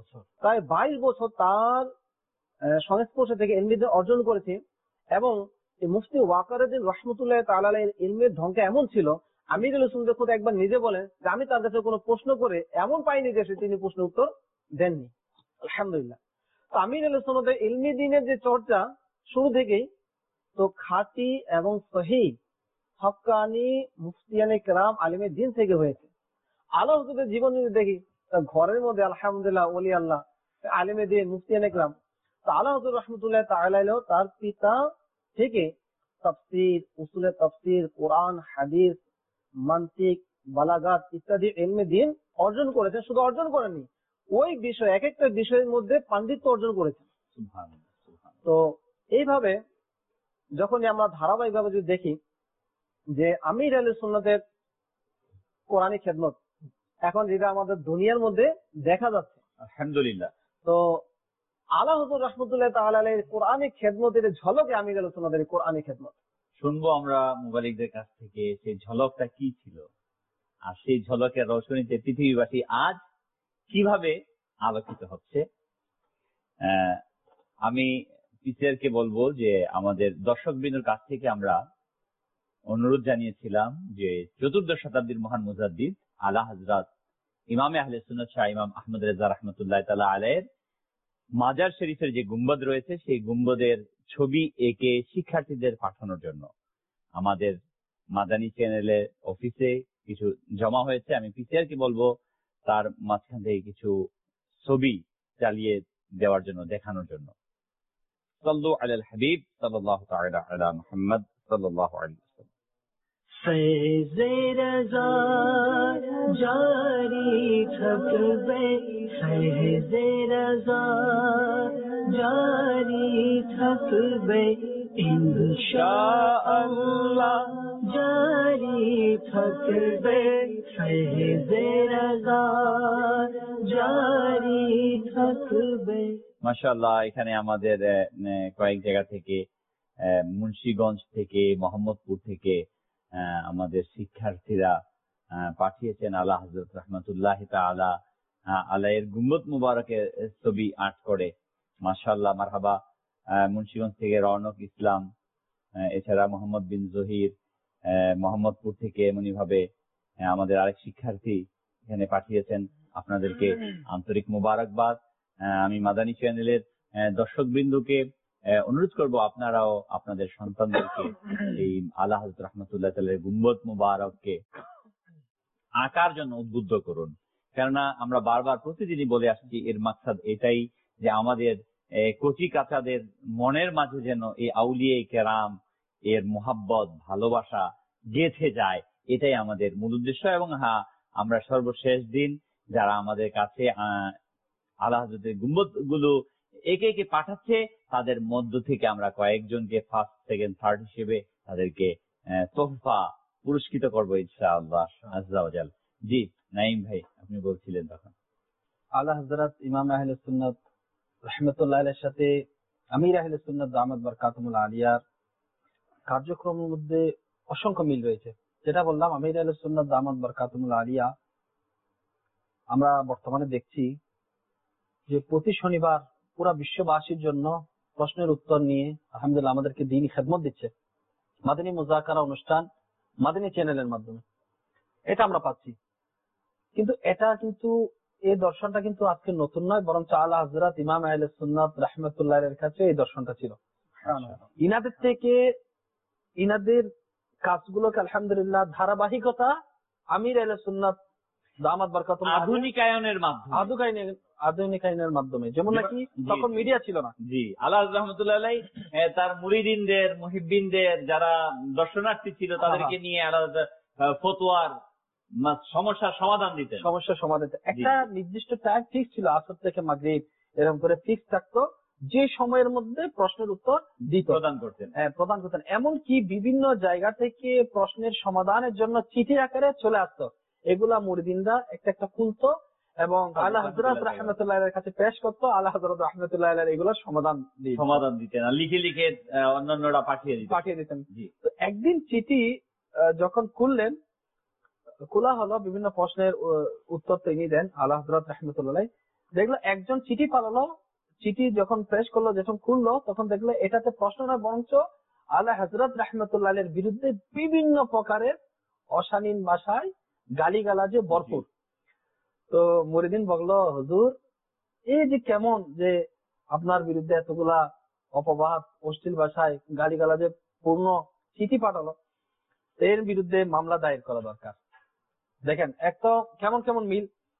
22 বছর তার সংস্পর্শে থেকে ইলম অর্জন করেছি। এবং মুফতি ওয়াকারউদ্দিন রাহমাতুল্লাহ তাআলা আলাইহির ইলমের ঢঙ্কা এমন ছিল, আমির আহলে সুন্নাত খুদ একবার নিজে বলেন যে আমি তার কাছে কোনো প্রশ্ন করে এমন পাইনি যে তিনি প্রশ্ন উত্তর দেননি। আলহামদুলিল্লাহ। তো আমির আহলে সুন্নাতের ইলমি দ্বীনের যে চর্চা শুরু থেকেই তো খাঁটি এবং সহিহ হক্কানি মুফতিয়ানে কেরাম আলিমে দ্বীন থেকে হয়েছে। আলা হযরতের জীবন যদি দেখি, তার ঘরের মধ্যে আলহামদুলিল্লাহ ওলি আল্লাহ আলিমে দ্বীন মুফতিয়ানে কেরাম। তো আলা হযরত রাহমাতুল্লাহ তাআলা আলাইহি তার পিতা থেকে তাফসীর, উসুলে তাফসীর, কোরআন, হাদিস, মানতিক, বালাগাত ইত্যাদি ইলমে দ্বীন অর্জন করেছেন। শুধু অর্জন করেননি, ওই বিষয় এক একটা বিষয়ের মধ্যে পাণ্ডিত্য অর্জন করেছেন। তো এইভাবে যখনই আমরা ধারাবাহিকভাবে যদি দেখি যে আমির আহলে সুন্নাতের কোরআনী খেদমত এখন যেটা আমাদের দুনিয়ার মধ্যে দেখা যাচ্ছে, আলহামদুলিল্লাহ। তো আলা হযরত রাহমাতুল্লাহ তাআলা আলাইহির কোরআনী খেদমতের ঝলকে আমির আহলে সুন্নাতের কোরআনী খেদমত শুনবো আমরা মুবালিকদের কাছ থেকে, সেই ঝলকটা কি ছিল, আর সেই ঝলকের রোশনীতে পৃথিবীবাসী আজ কিভাবে আলোকিত হচ্ছে। আমি পিসিআরকে বলবো যে আমাদের দর্শকবৃন্দর কাছ থেকে আমরা অনুরোধ জানিয়েছিলাম যে 14শ শতাব্দীর মহান মুজাদ্দিদ আলা হযরত ইমামে আহলে সুন্নাত শাহ ইমাম আহমদ রেজা রাহমাতুল্লাহ তাআলা আলাইহির মাজার শরীফের যে গুম্বদ রয়েছে, সেই গুম্বদের ছবি এঁকে শিক্ষার্থীদের পাঠানোর জন্য আমাদের মাদানী চ্যানেলের অফিসে কিছু জমা হয়েছে। আমি পিসিআরকে বলবো তার মাঝখান থেকে কিছু ছবি চালিয়ে দেওয়ার জন্য, দেখানোর জন্য। সাল্লু আলাল হাবিব সাল্লাল্লাহু তাআলা আলা মুহাম্মদ সাল্লাল্লাহু আলাইহি ওয়াসাল্লাম। फैज़े रज़ा जारी थकबे, फैज़े रज़ा जारी थकबे, इंशाअल्लाह जारी थकबे, फैज़े रज़ा जारी थकबे। মাশাআল্লাহ, এখানে আমাদের কয়েক জায়গা থেকে, মুন্সিগঞ্জ থেকে, মোহাম্মদপুর থেকে আমাদের শিক্ষার্থীরা পাঠিয়েছেন আলা হযরত রাহমাতুল্লাহি তাআলা আলাইহির গুম্বদ মুবারকের ছবি আর্ট করে। মাশাআল্লাহ, মারহাবা। মুন্সিগঞ্জ থেকে রওনক ইসলাম, এছাড়া মোহাম্মদ বিন জহির, মোহাম্মদপুর থেকে এমনি ভাবে আমাদের আরেক শিক্ষার্থী এখানে পাঠিয়েছেন। আপনাদেরকে আন্তরিক মুবারকবাদ। আমি মাদানী চ্যানেলের দর্শক বৃন্দকে অনুরোধ করব, আপনারাও আপনাদের সন্তানদেরকে এই আলা হযরত রাহমাতুল্লাহ তাআলার গুম্বদ মুবারককে আঁকার জন্য উদ্বুদ্ধ করুন। কেননা আমরা বারবার প্রতিদিনই বলে আসছি, এর মাকসাদ এটাই যে আমাদের কচি কাচাদের মনের মাঝে যেন এই আউলিয়ে কেরাম এর মুহাব্বত, ভালোবাসা গেঁথে যায়, এটাই আমাদের মূল উদ্দেশ্য। এবং হ্যাঁ, আমরা সর্বশেষ দিন যারা আমাদের কাছে আলা হযরতের গুম্বদ গুলো একে একে পাঠাচ্ছে, তাদের মধ্য থেকে আমরা কয়েকজনকে ফার্স্ট, সেকেন্ড, থার্ড হিসেবে তাদেরকে তোহফা পুরস্কৃত করবো ইনশাআল্লাহ আযজা ওয়া জাল। জি নাঈম ভাই, আপনি বলছিলেন তখন। আলা হযরত ইমাম আহলে সুন্নাত রাহমাতুল্লাহ আলাইহির সাথে আমির আহলে সুন্নাত দামাত বারকাতুহুল আলিয়ার কার্যক্রমের মধ্যে অসংখ্য মিল রয়েছে। যেটা বললাম, আমির আহলে সুন্নাত দামাত বারকাতুহুল আলিয়া আমরা বর্তমানে দেখছি যে প্রতি শনিবার পুরা বিশ্ববাসীর জন্য প্রশ্নের উত্তর নিয়ে আলহামদুলিল্লাহ আমাদেরকে দ্বীনি খেদমত দিচ্ছে মাদানী মুযাকারা অনুষ্ঠান মাদানী চ্যানেলের মাধ্যমে। এটা আমরা পাচ্ছি, কিন্তু এটা কিন্তু এই দর্শনটা কিন্তু আজকে নতুন নয়, বরং আলা হযরত ইমাম আহলে সুন্নাত রাহমাতুল্লাহ এর কাছে এই দর্শনটা ছিল। ইনাদের থেকে ইনাদের কাজগুলোকে আলহামদুলিল্লাহ ধারাবাহিকতা আমির আহলে সুন্নাত দামাত বারকাতুহুল আধুনিকায়নের মাধ্যমে, যেমন নাকি তখন মিডিয়া ছিল না। জি, আলা হযরত রাহমাতুল্লাহ আলাইহি তার মুরিদিনদের, মুহিব্বিনদের, যারা দর্শনার্থী ছিল তাদেরকে নিয়ে আলাদা ফতোয়ার সমস্যার সমাধান দিতেন। একটা নির্দিষ্ট টাইম ফিক্স ছিল, আসর থেকে মাগরিব এরকম করে ফিক্স থাকতো, যে সময়ের মধ্যে প্রশ্নের উত্তর প্রদান করতেন। এমনকি বিভিন্ন জায়গা থেকে প্রশ্নের সমাধানের জন্য চিঠি আকারে চলে আসতো। এগুলা মুরিদিনরা একটা একটা খুলতো এবং আলা হযরত রাহমাতুল্লাহ আলাইহির কাছে পেশ করতো। আলা হযরত রাহমাতুল্লাহ আলাইহি এগুলো সমাধান দিতেন, লিখে লিখে অন্যান্যরা পাঠিয়ে দিতেন। তো একদিন চিঠি যখন খোলা হলো, বিভিন্ন প্রশ্নের উত্তর তিনি দেন আলা হযরত রাহমাতুল্লাহ আলাইহি। দেখলো একজন চিঠি পাঠালো, চিঠি যখন পেশ করলো, যখন খুললো, তখন দেখলো এটাতে প্রশ্ন নয়, বরঞ্চ আলা হযরত রাহমাতুল্লাহ আলাইহির বিরুদ্ধে বিভিন্ন প্রকারের অশালীন ভাষায় গালিগালাজে ভরপুর। তো মুরিদিন বললো, হুজুর এই যে কেমন যে আপনার বিরুদ্ধে এতগুলা অপবাদ, অশ্লীল ভাষায় গালিগালাজে পূর্ণ চিঠি পাঠালো, এর বিরুদ্ধে মামলা দায়ের করা দরকার। দেখেন একটা কেমন কেমন মিল।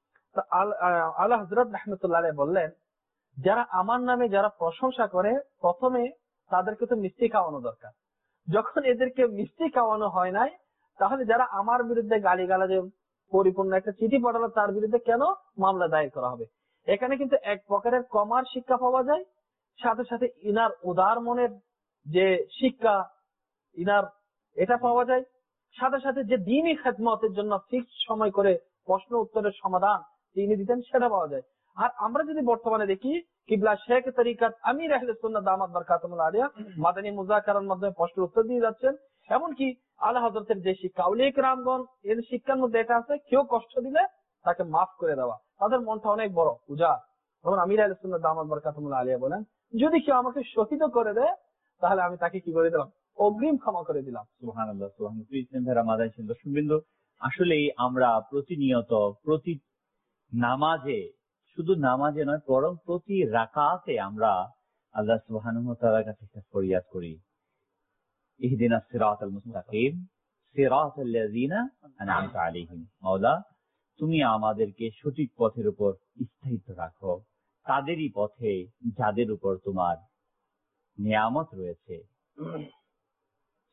আলা হযরত রাহমাতুল্লাহ আলাইহি বললেন, যারা আমার নামে যারা প্রশংসা করে, প্রথমে তাদেরকে তো মিষ্টি খাওয়ানো দরকার। যখন এদেরকে মিষ্টি খাওয়ানো হয় নাই, তাহলে যারা আমার বিরুদ্ধে গালিগালাজে পরিপূর্ণ একটা চিঠি পাঠালো, তার বিরুদ্ধে কেন মামলা দায়ের করা হবে? এখানে কিন্তু এক প্রকারের কমার শিক্ষা পাওয়া যায়, সাথে সাথে ইনার উদার মনের যে শিক্ষা ইনার এটা পাওয়া যায়, সাথে সাথে যে দ্বীনি খেদমতের জন্য ফিক্স সময় করে প্রশ্ন উত্তরের সমাধান তিনি দিতেন সেটা পাওয়া যায়। আর আমরা যদি বর্তমানে দেখি, কিবলা শেখ তরিকাত আমির আহলে সুন্নাত দামাত বারকাতুহুল আলিয়া মাদানী মুযাকারার মাধ্যমে প্রশ্নের উত্তর দিয়ে যাচ্ছেন। এমনকি আলা হযরতের যে শিক্ষা, আউলিয়া কেরামগণ এর শিক্ষার মধ্যে এটা আছে, কেউ কষ্ট দিলে তাকে মাফ করে দেওয়া, তাদের মনটা অনেক বড় উজাড়। তখন আমির আহলে সুন্নাত দামাত বারকাতুহুল আলিয়া বলেন, যদি কেউ আমাকে শহীদ করে দেয়, তাহলে আমি তাকে কি করে দিলাম? অগ্রিম ক্ষমা করে দিলাম। সুবহানাল্লাহ, সুবহানাল্লাহ। আসলেই আমরা প্রতিনিয়ত প্রতি নামাজে, শুধু নামাজে নয়, বরং প্রতি রাকাতে আমরা আল্লাহ সুবহানাহু ওয়া তাআলার কাছে ফরিয়াদ করি, ইহদিনাস সিরাতাল মুস্তাকিম সিরাতাল লাযিনা আন'আমতা আলাইহিম। মাওলা, তুমি আমাদেরকে সঠিক পথের উপর স্থায়িত্ব রাখো, তাদেরই পথে যাদের উপর তোমার নিয়ামত রয়েছে।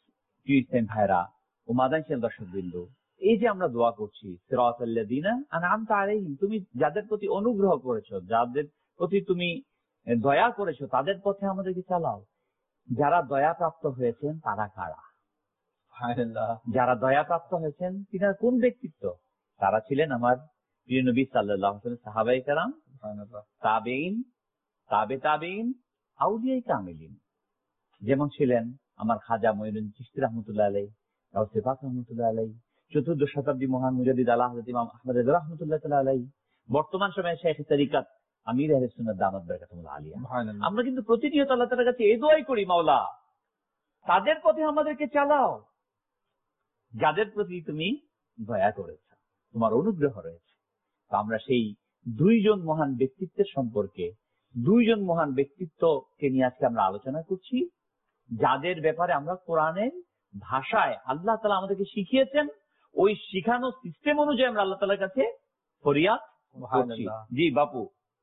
ইসলাম ভাইরা ও মাদানশীল দর্শকবৃন্দ, এই যে আমরা দোয়া করছি সিরাতাল্লাযীনা আনআমতা আলাইহিম, তুমি যাদের প্রতি অনুগ্রহ করেছো, যাদের প্রতি তুমি দয়া করেছো, তাদের পথে আমাদেরকে চালাও। যারা দয়া প্রাপ্ত হয়েছেন তারা কারা? যারা দয়া প্রাপ্ত হয়েছেন তিনার কোন ব্যক্তিত্ব? তারা ছিলেন আমার প্রিয় নবী সাল্লাল্লাহু আলাইহি ওয়াসাল্লাম, সাহাবায়ে কেরাম, তাবেঈন, তাবেঈন, আউলিয়ায়ে কামিলিন। যেমন ছিলেন আমার খাজা মঈনুদ্দিন চিশতি রাহমাতুল্লাহ আলাইহি, গাউসে পাক রাহমাতুল্লাহ আলাইহি, চতুর্থ শতাব্দী মহান মুজাদ্দিদ আলা হযরত ইমাম আহমদ রিজা রাহমাতুল্লাহ তাআলা আলাইহি, বর্তমান সময়ে শাইখ তরিকাত আমির আহলে সুন্নাত দামাত বারাকাতুহুল আলিয়া। আমরা কিন্তু প্রতিনিয়ত আল্লাহ তাআলার কাছে এই দোয়াই করি, মাওলা তাদের পথে আমাদেরকে চালাও যাদের প্রতি তুমি দয়া করেছ, তোমার অনুগ্রহ রয়েছে। তো আমরা সেই দুইজন মহান ব্যক্তিত্বের সম্পর্কে, দুইজন মহান ব্যক্তিত্বকে নিয়ে আজকে আমরা আলোচনা করছি, যাদের ব্যাপারে আমরা কোরআনের ভাষায় আল্লাহ তাআলা আমাদেরকে শিখিয়েছেন, ওই শিখানো সিস্টেম অনুযায়ী আমরা আল্লাহ তাআলার কাছে ফরিয়াদ করছি। জি বাপু।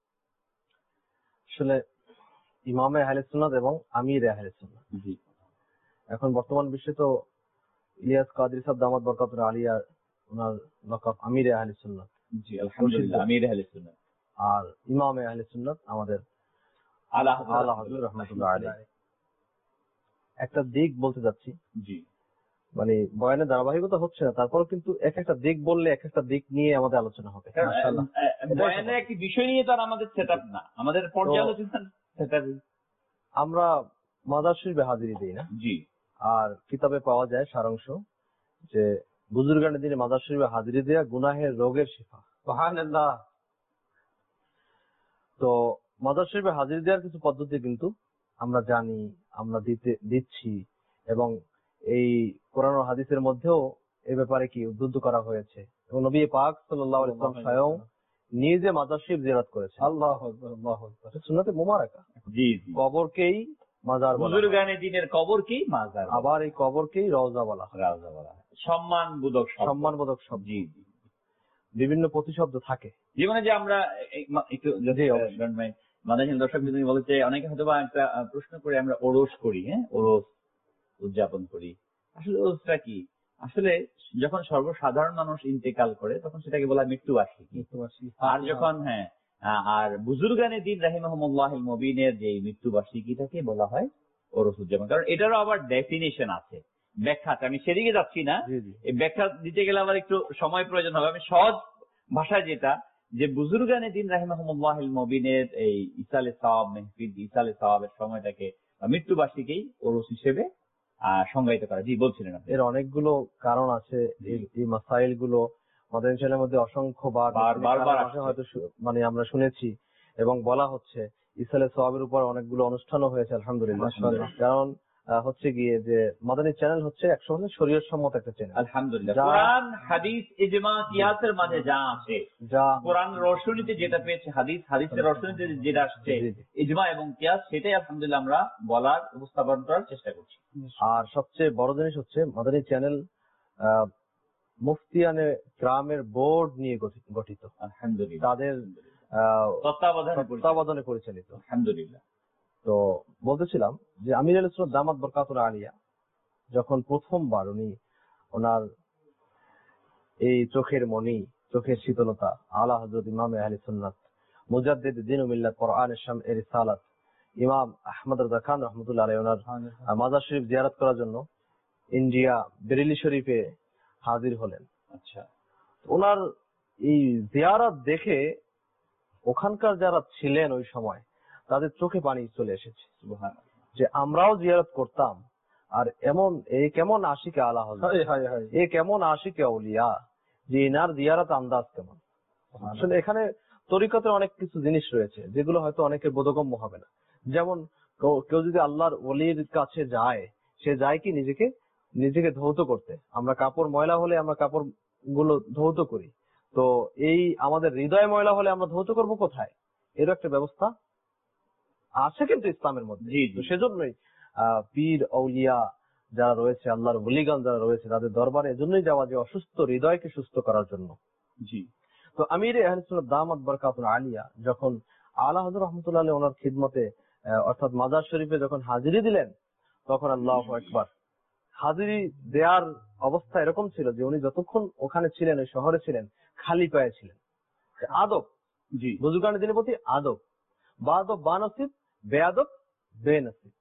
আসলে ইমামে আহলে সুন্নাত এবং আমিরে আহলে সুন্নাত, জি, এখন বর্তমান বিশ্বে তো ইলিয়াস কাদরী সাহেব দামাত বরকাতুল আলিয়া, ওনার লকাব আমিরে আহলে সুন্নাত। জি আলহামদুলিল্লাহ, আমিরে আহলে সুন্নাত। আর ইমামে আহলে সুন্নাত আমাদের আলা হযরত রাহমাতুল্লাহ আলাইহি। একটা দিক বলতে যাচ্ছি, জি, মানে বয়ানে ধারাবাহিকতা হচ্ছে না, তারপর কিন্তু এক একটা দিক বললে এক একটা দিক নিয়ে আমাদের আলোচনা হবে। বয়ানের একটি বিষয় নিয়ে তো আর আমাদের সেটআপ না, আমাদের পর্যালোচনা সেটআপ। আমরা মাজার শরীফে হাজিরি দিই না? জি। আর কিতাবে পাওয়া যায় সারাংশ যে বুজুর্গানের দিনে মাজার শরীফে হাজিরি দেয়া গুনাহের রোগের শিফা। সুবহানাল্লাহ। তো মাজার শরীফে হাজিরি দেওয়ার কিছু পদ্ধতি কিন্তু আমরা জানি, আমরা দিচ্ছি, এবং এই কোরআন ও হাদিসের মধ্যেও এ ব্যাপারে কি উদ্বুদ্ধ করা হয়েছে, এবং নবী পাক সাল্লাল্লাহু আলাইহি ওয়াসাল্লাম স্বয়ং নিজে মাজার শরীফ জিয়ারত করেছেন। আল্লাহু আকবার, আল্লাহু আকবার। সুন্নাতে মুবারাকা। জি, কবরকেই মাজার বলা হয়, বুজুর্গানের দিনের কবরকেই মাজার, আবার এই কবরকেই রওজা বলা হয়। রওজা বলা হয়, সম্মানবোধক শব্দ। জি, বিভিন্ন প্রতিশব্দ থাকে জীবনে। যে আমরা একটু মাদানশীল দর্শক যদি বলতে, অনেকে হয়তো বা একটা প্রশ্ন করে আমরা ওরস করি, হ্যাঁ, ওরস উদযাপন করি। আসলে ওরসটা কি? আসলে যখন সর্বসাধারণ মানুষ ইন্তেকাল করে তখন সেটাকে বলা হয় মৃত্যুবার্ষিকী। আর যখন আর বুজুর্গানে দিন রাহিমাহুমুল্লাহিল মুবিনের যে মৃত্যুবার্ষিকীটাকে বলা হয় ওরস উদযাপন। কারণ এটারও আবার ডেফিনেশন আছে, ব্যাখ্যাতে আমি সেদিকে যাচ্ছি না, এই ব্যাখ্যা দিতে গেলে আবার একটু সময় প্রয়োজন হবে। আমি সহজ ভাষায় যেটা, যে বুজুর্গানে দিন রাহিমাহুমুল্লাহিল মুবিনের এই ইসালে সওয়াব মেহফিল, ইসালে সওয়াবের সময়টাকে মৃত্যুবার্ষিকী ওরস হিসেবে সংজ্ঞায়িত করা। জি, বলছিলেন আপনি। এর অনেকগুলো কারণ আছে। এই মাসাইল গুলো মাদানশীলের মধ্যে অসংখ্য বারবার হয়তো মানে আমরা শুনেছি এবং বলা হচ্ছে। ইসালে সওয়াবের উপর অনেকগুলো অনুষ্ঠানও হয়েছে আলহামদুলিল্লাহ। কারণ হচ্ছে গিয়ে যে মাদানী চ্যানেল হচ্ছে 100% শরীয়ত সম্মত একটা চ্যানেল আলহামদুলিল্লাহ। কোরআন হাদিস ইজমা কিয়াসের মাঝে যা আছে, যা কোরআন রওশনীতে যেটা পেয়েছে, হাদিসের রওশনীতে যেটা আসছে, ইজমা এবং কিয়াস, সেটাই আলহামদুলিল্লাহ আমরা বলার, উপস্থাপন করার চেষ্টা করছি। আর সবচেয়ে বড় জিনিস হচ্ছে মাদানী চ্যানেল মুফতিয়ানে গ্রামের বোর্ড নিয়ে গঠিত। আলহামদুলিল্লাহ। তাদের তত্ত্বাবধানে পরিচালিত। আলহামদুলিল্লাহ। তো বলতেছিলাম যে আমির আহলে সুন্নাত দামাত বরকাতুল আলিয়া যখন প্রথমবার উনি ওনার এই চোখের মনি, চোখের শীতলতা, আলা হযরত ইমাম আহলে সুন্নাত মুজাদ্দিদ দ্বীন ও মিল্লাত কোরআন এর রিসালাত ইমাম আহমদ রিজা খান রাহমাতুল্লাহ আলাইহি ওনার মাজার শরীফ জিয়ারত করার জন্য ইন্ডিয়া বেরেলি শরীফে হাজির হলেন। আচ্ছা, ওনার এই জিয়ারত দেখে ওখানকার যারা ছিলেন ওই সময় তাদের চোখে পানি চলে এসেছে যে আমরাও জিয়ারত করতাম, আর এ কেমন আশিকে আলা হযরত, এ কেমন আশিকে আউলিয়া, যে ইনার জিয়ারত আন্দাজ কেমন। আসলে এখানে তরিকতের অনেক কিছু জিনিস রয়েছে যেগুলো হয়তো অনেকের বোধগম্য হবে না। যেমন কেউ যদি আল্লাহর ওলির কাছে যায়, সে যায় কি নিজেকে ধৌত করতে। আমরা কাপড় ময়লা হলে আমরা কাপড় গুলো ধৌত করি, তো এই আমাদের হৃদয় ময়লা হলে আমরা ধৌত করবো কোথায়? এরও একটা ব্যবস্থা আছে কিন্তু ইসলামের মধ্যে। তো সেজন্যই পীর আউলিয়া যারা রয়েছে, আল্লাহর ওলিগান যারা রয়েছে, তাদের দরবারে এজন্যই যাওয়া যে অসুস্থ হৃদয়কে সুস্থ করার জন্য। জি। তো আমির আহলে সুন্নাত দামাত বরকাতুল আলিয়া যখন আলা হযরত রাহমাতুল্লাহ আলাইহি ওনার খিদমতে অর্থাৎ মাজার শরীফে যখন হাজিরি দিলেন, তখন আল্লাহু আকবার, হাজিরি দেওয়ার অবস্থা এরকম ছিল যে উনি যতক্ষণ ওখানে ছিলেন, ওই শহরে ছিলেন, খালি পায়ে ছিলেন। আদব, জি, বুজুর্গানের দিনের প্রতি আদব, বাদব বানসিব, বেআদব বেনসিব।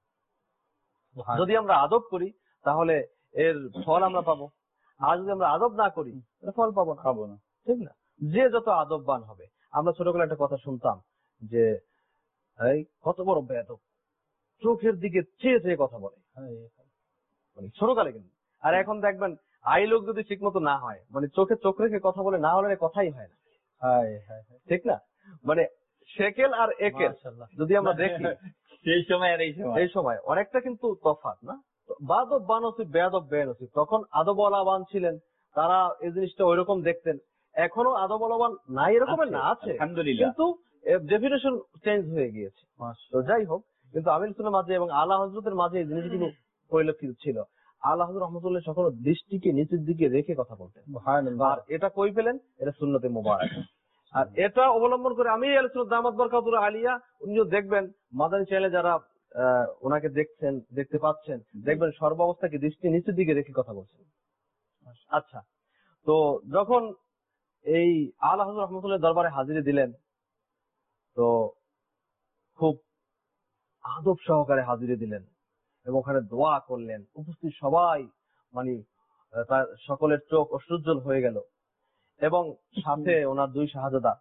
যদি আমরা আদব করি তাহলে এর ফল আমরা পাবো, আর যদি আমরা আদব না করি তাহলে ফল পাবো না, ঠিক না? যে যত আদববান হবে। আমরা ছোটবেলায় একটা কথা শুনতাম যে এই কত বড় বেয়াদব, চোখের দিকে চেয়ে চেয়ে কথা বলে, মানে ছোটকালে কিন্তু। আর এখন দেখবেন আই লোক যদি ঠিক মতো না হয়, মানে চোখে চোখ রেখে কথা বলে, না হলে কথাই হয় না, ঠিক না? মানে সেকেল আর একেল যদি আমরা দেখি সেই সময় আর এই সময় অনেকটা কিন্তু তফাৎ না? বাদব বানসিব বেয়াদব বেনসিব, তখন আদবওয়ালাবান ছিলেন, তারা এই জিনিসটা ওইরকম দেখতেন। এখনো আদবওয়ালাবান নাই এরকমের না, আছে, কিন্তু ডেফিনেশন চেঞ্জ হয়ে গিয়েছে। তো যাই হোক, কিন্তু আমির সুন্নাহর মাঝে এবং আলা হযরতের মাঝে এই জিনিসগুলো পরিলক্ষিত ছিল। আলা হযরত রাহমাতুল্লাহ সকল দৃষ্টিকে নিচের দিকে রেখে কথা বলতেন। আর এটা কই পেলেন? এটা সুন্নতে মুবারাক। আর এটা অবলম্বন করে আমির আহলে সুন্নাত দামাত বরকাতুল্লাহ আলিয়া, উনিও দেখবেন মাদানী চ্যানেলে যারা ওনাকে দেখতে পাচ্ছেন, দেখবেন সর্বাবস্থাকে দৃষ্টি নিচের দিকে রেখে কথা বলছেন। আচ্ছা, তো যখন এই আলা হযরত রাহমাতুল্লাহ দরবারে হাজিরি দিলেন, তো খুব আদব সহকারে হাজিরি দিলেন এবং ওখানে দোয়া করলেন। উপস্থিত সবাই মানে তার সকলের চোখ অশ্রুজ্জ্বল হয়ে গেল। এবং সাথে ওনার দুই শাহজাদা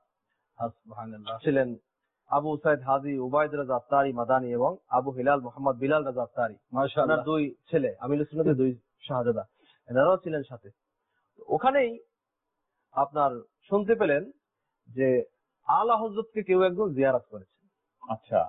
ছিলেন, আবু সাইদ হাজি উবাইদ রাজা আত্তারি মাদানী এবং আবু হিলাল মোহাম্মদ বিলাল রাজা আত্তারি, ওনার দুই ছেলে, আমির সুন্নাতের দুই শাহজাদা, এনারাও ছিলেন সাথে। ওখানেই আপনার শুনতে পেলেন যে আলা হযরতকে কেউ একজন জিয়ারত করেছে। আচ্ছা,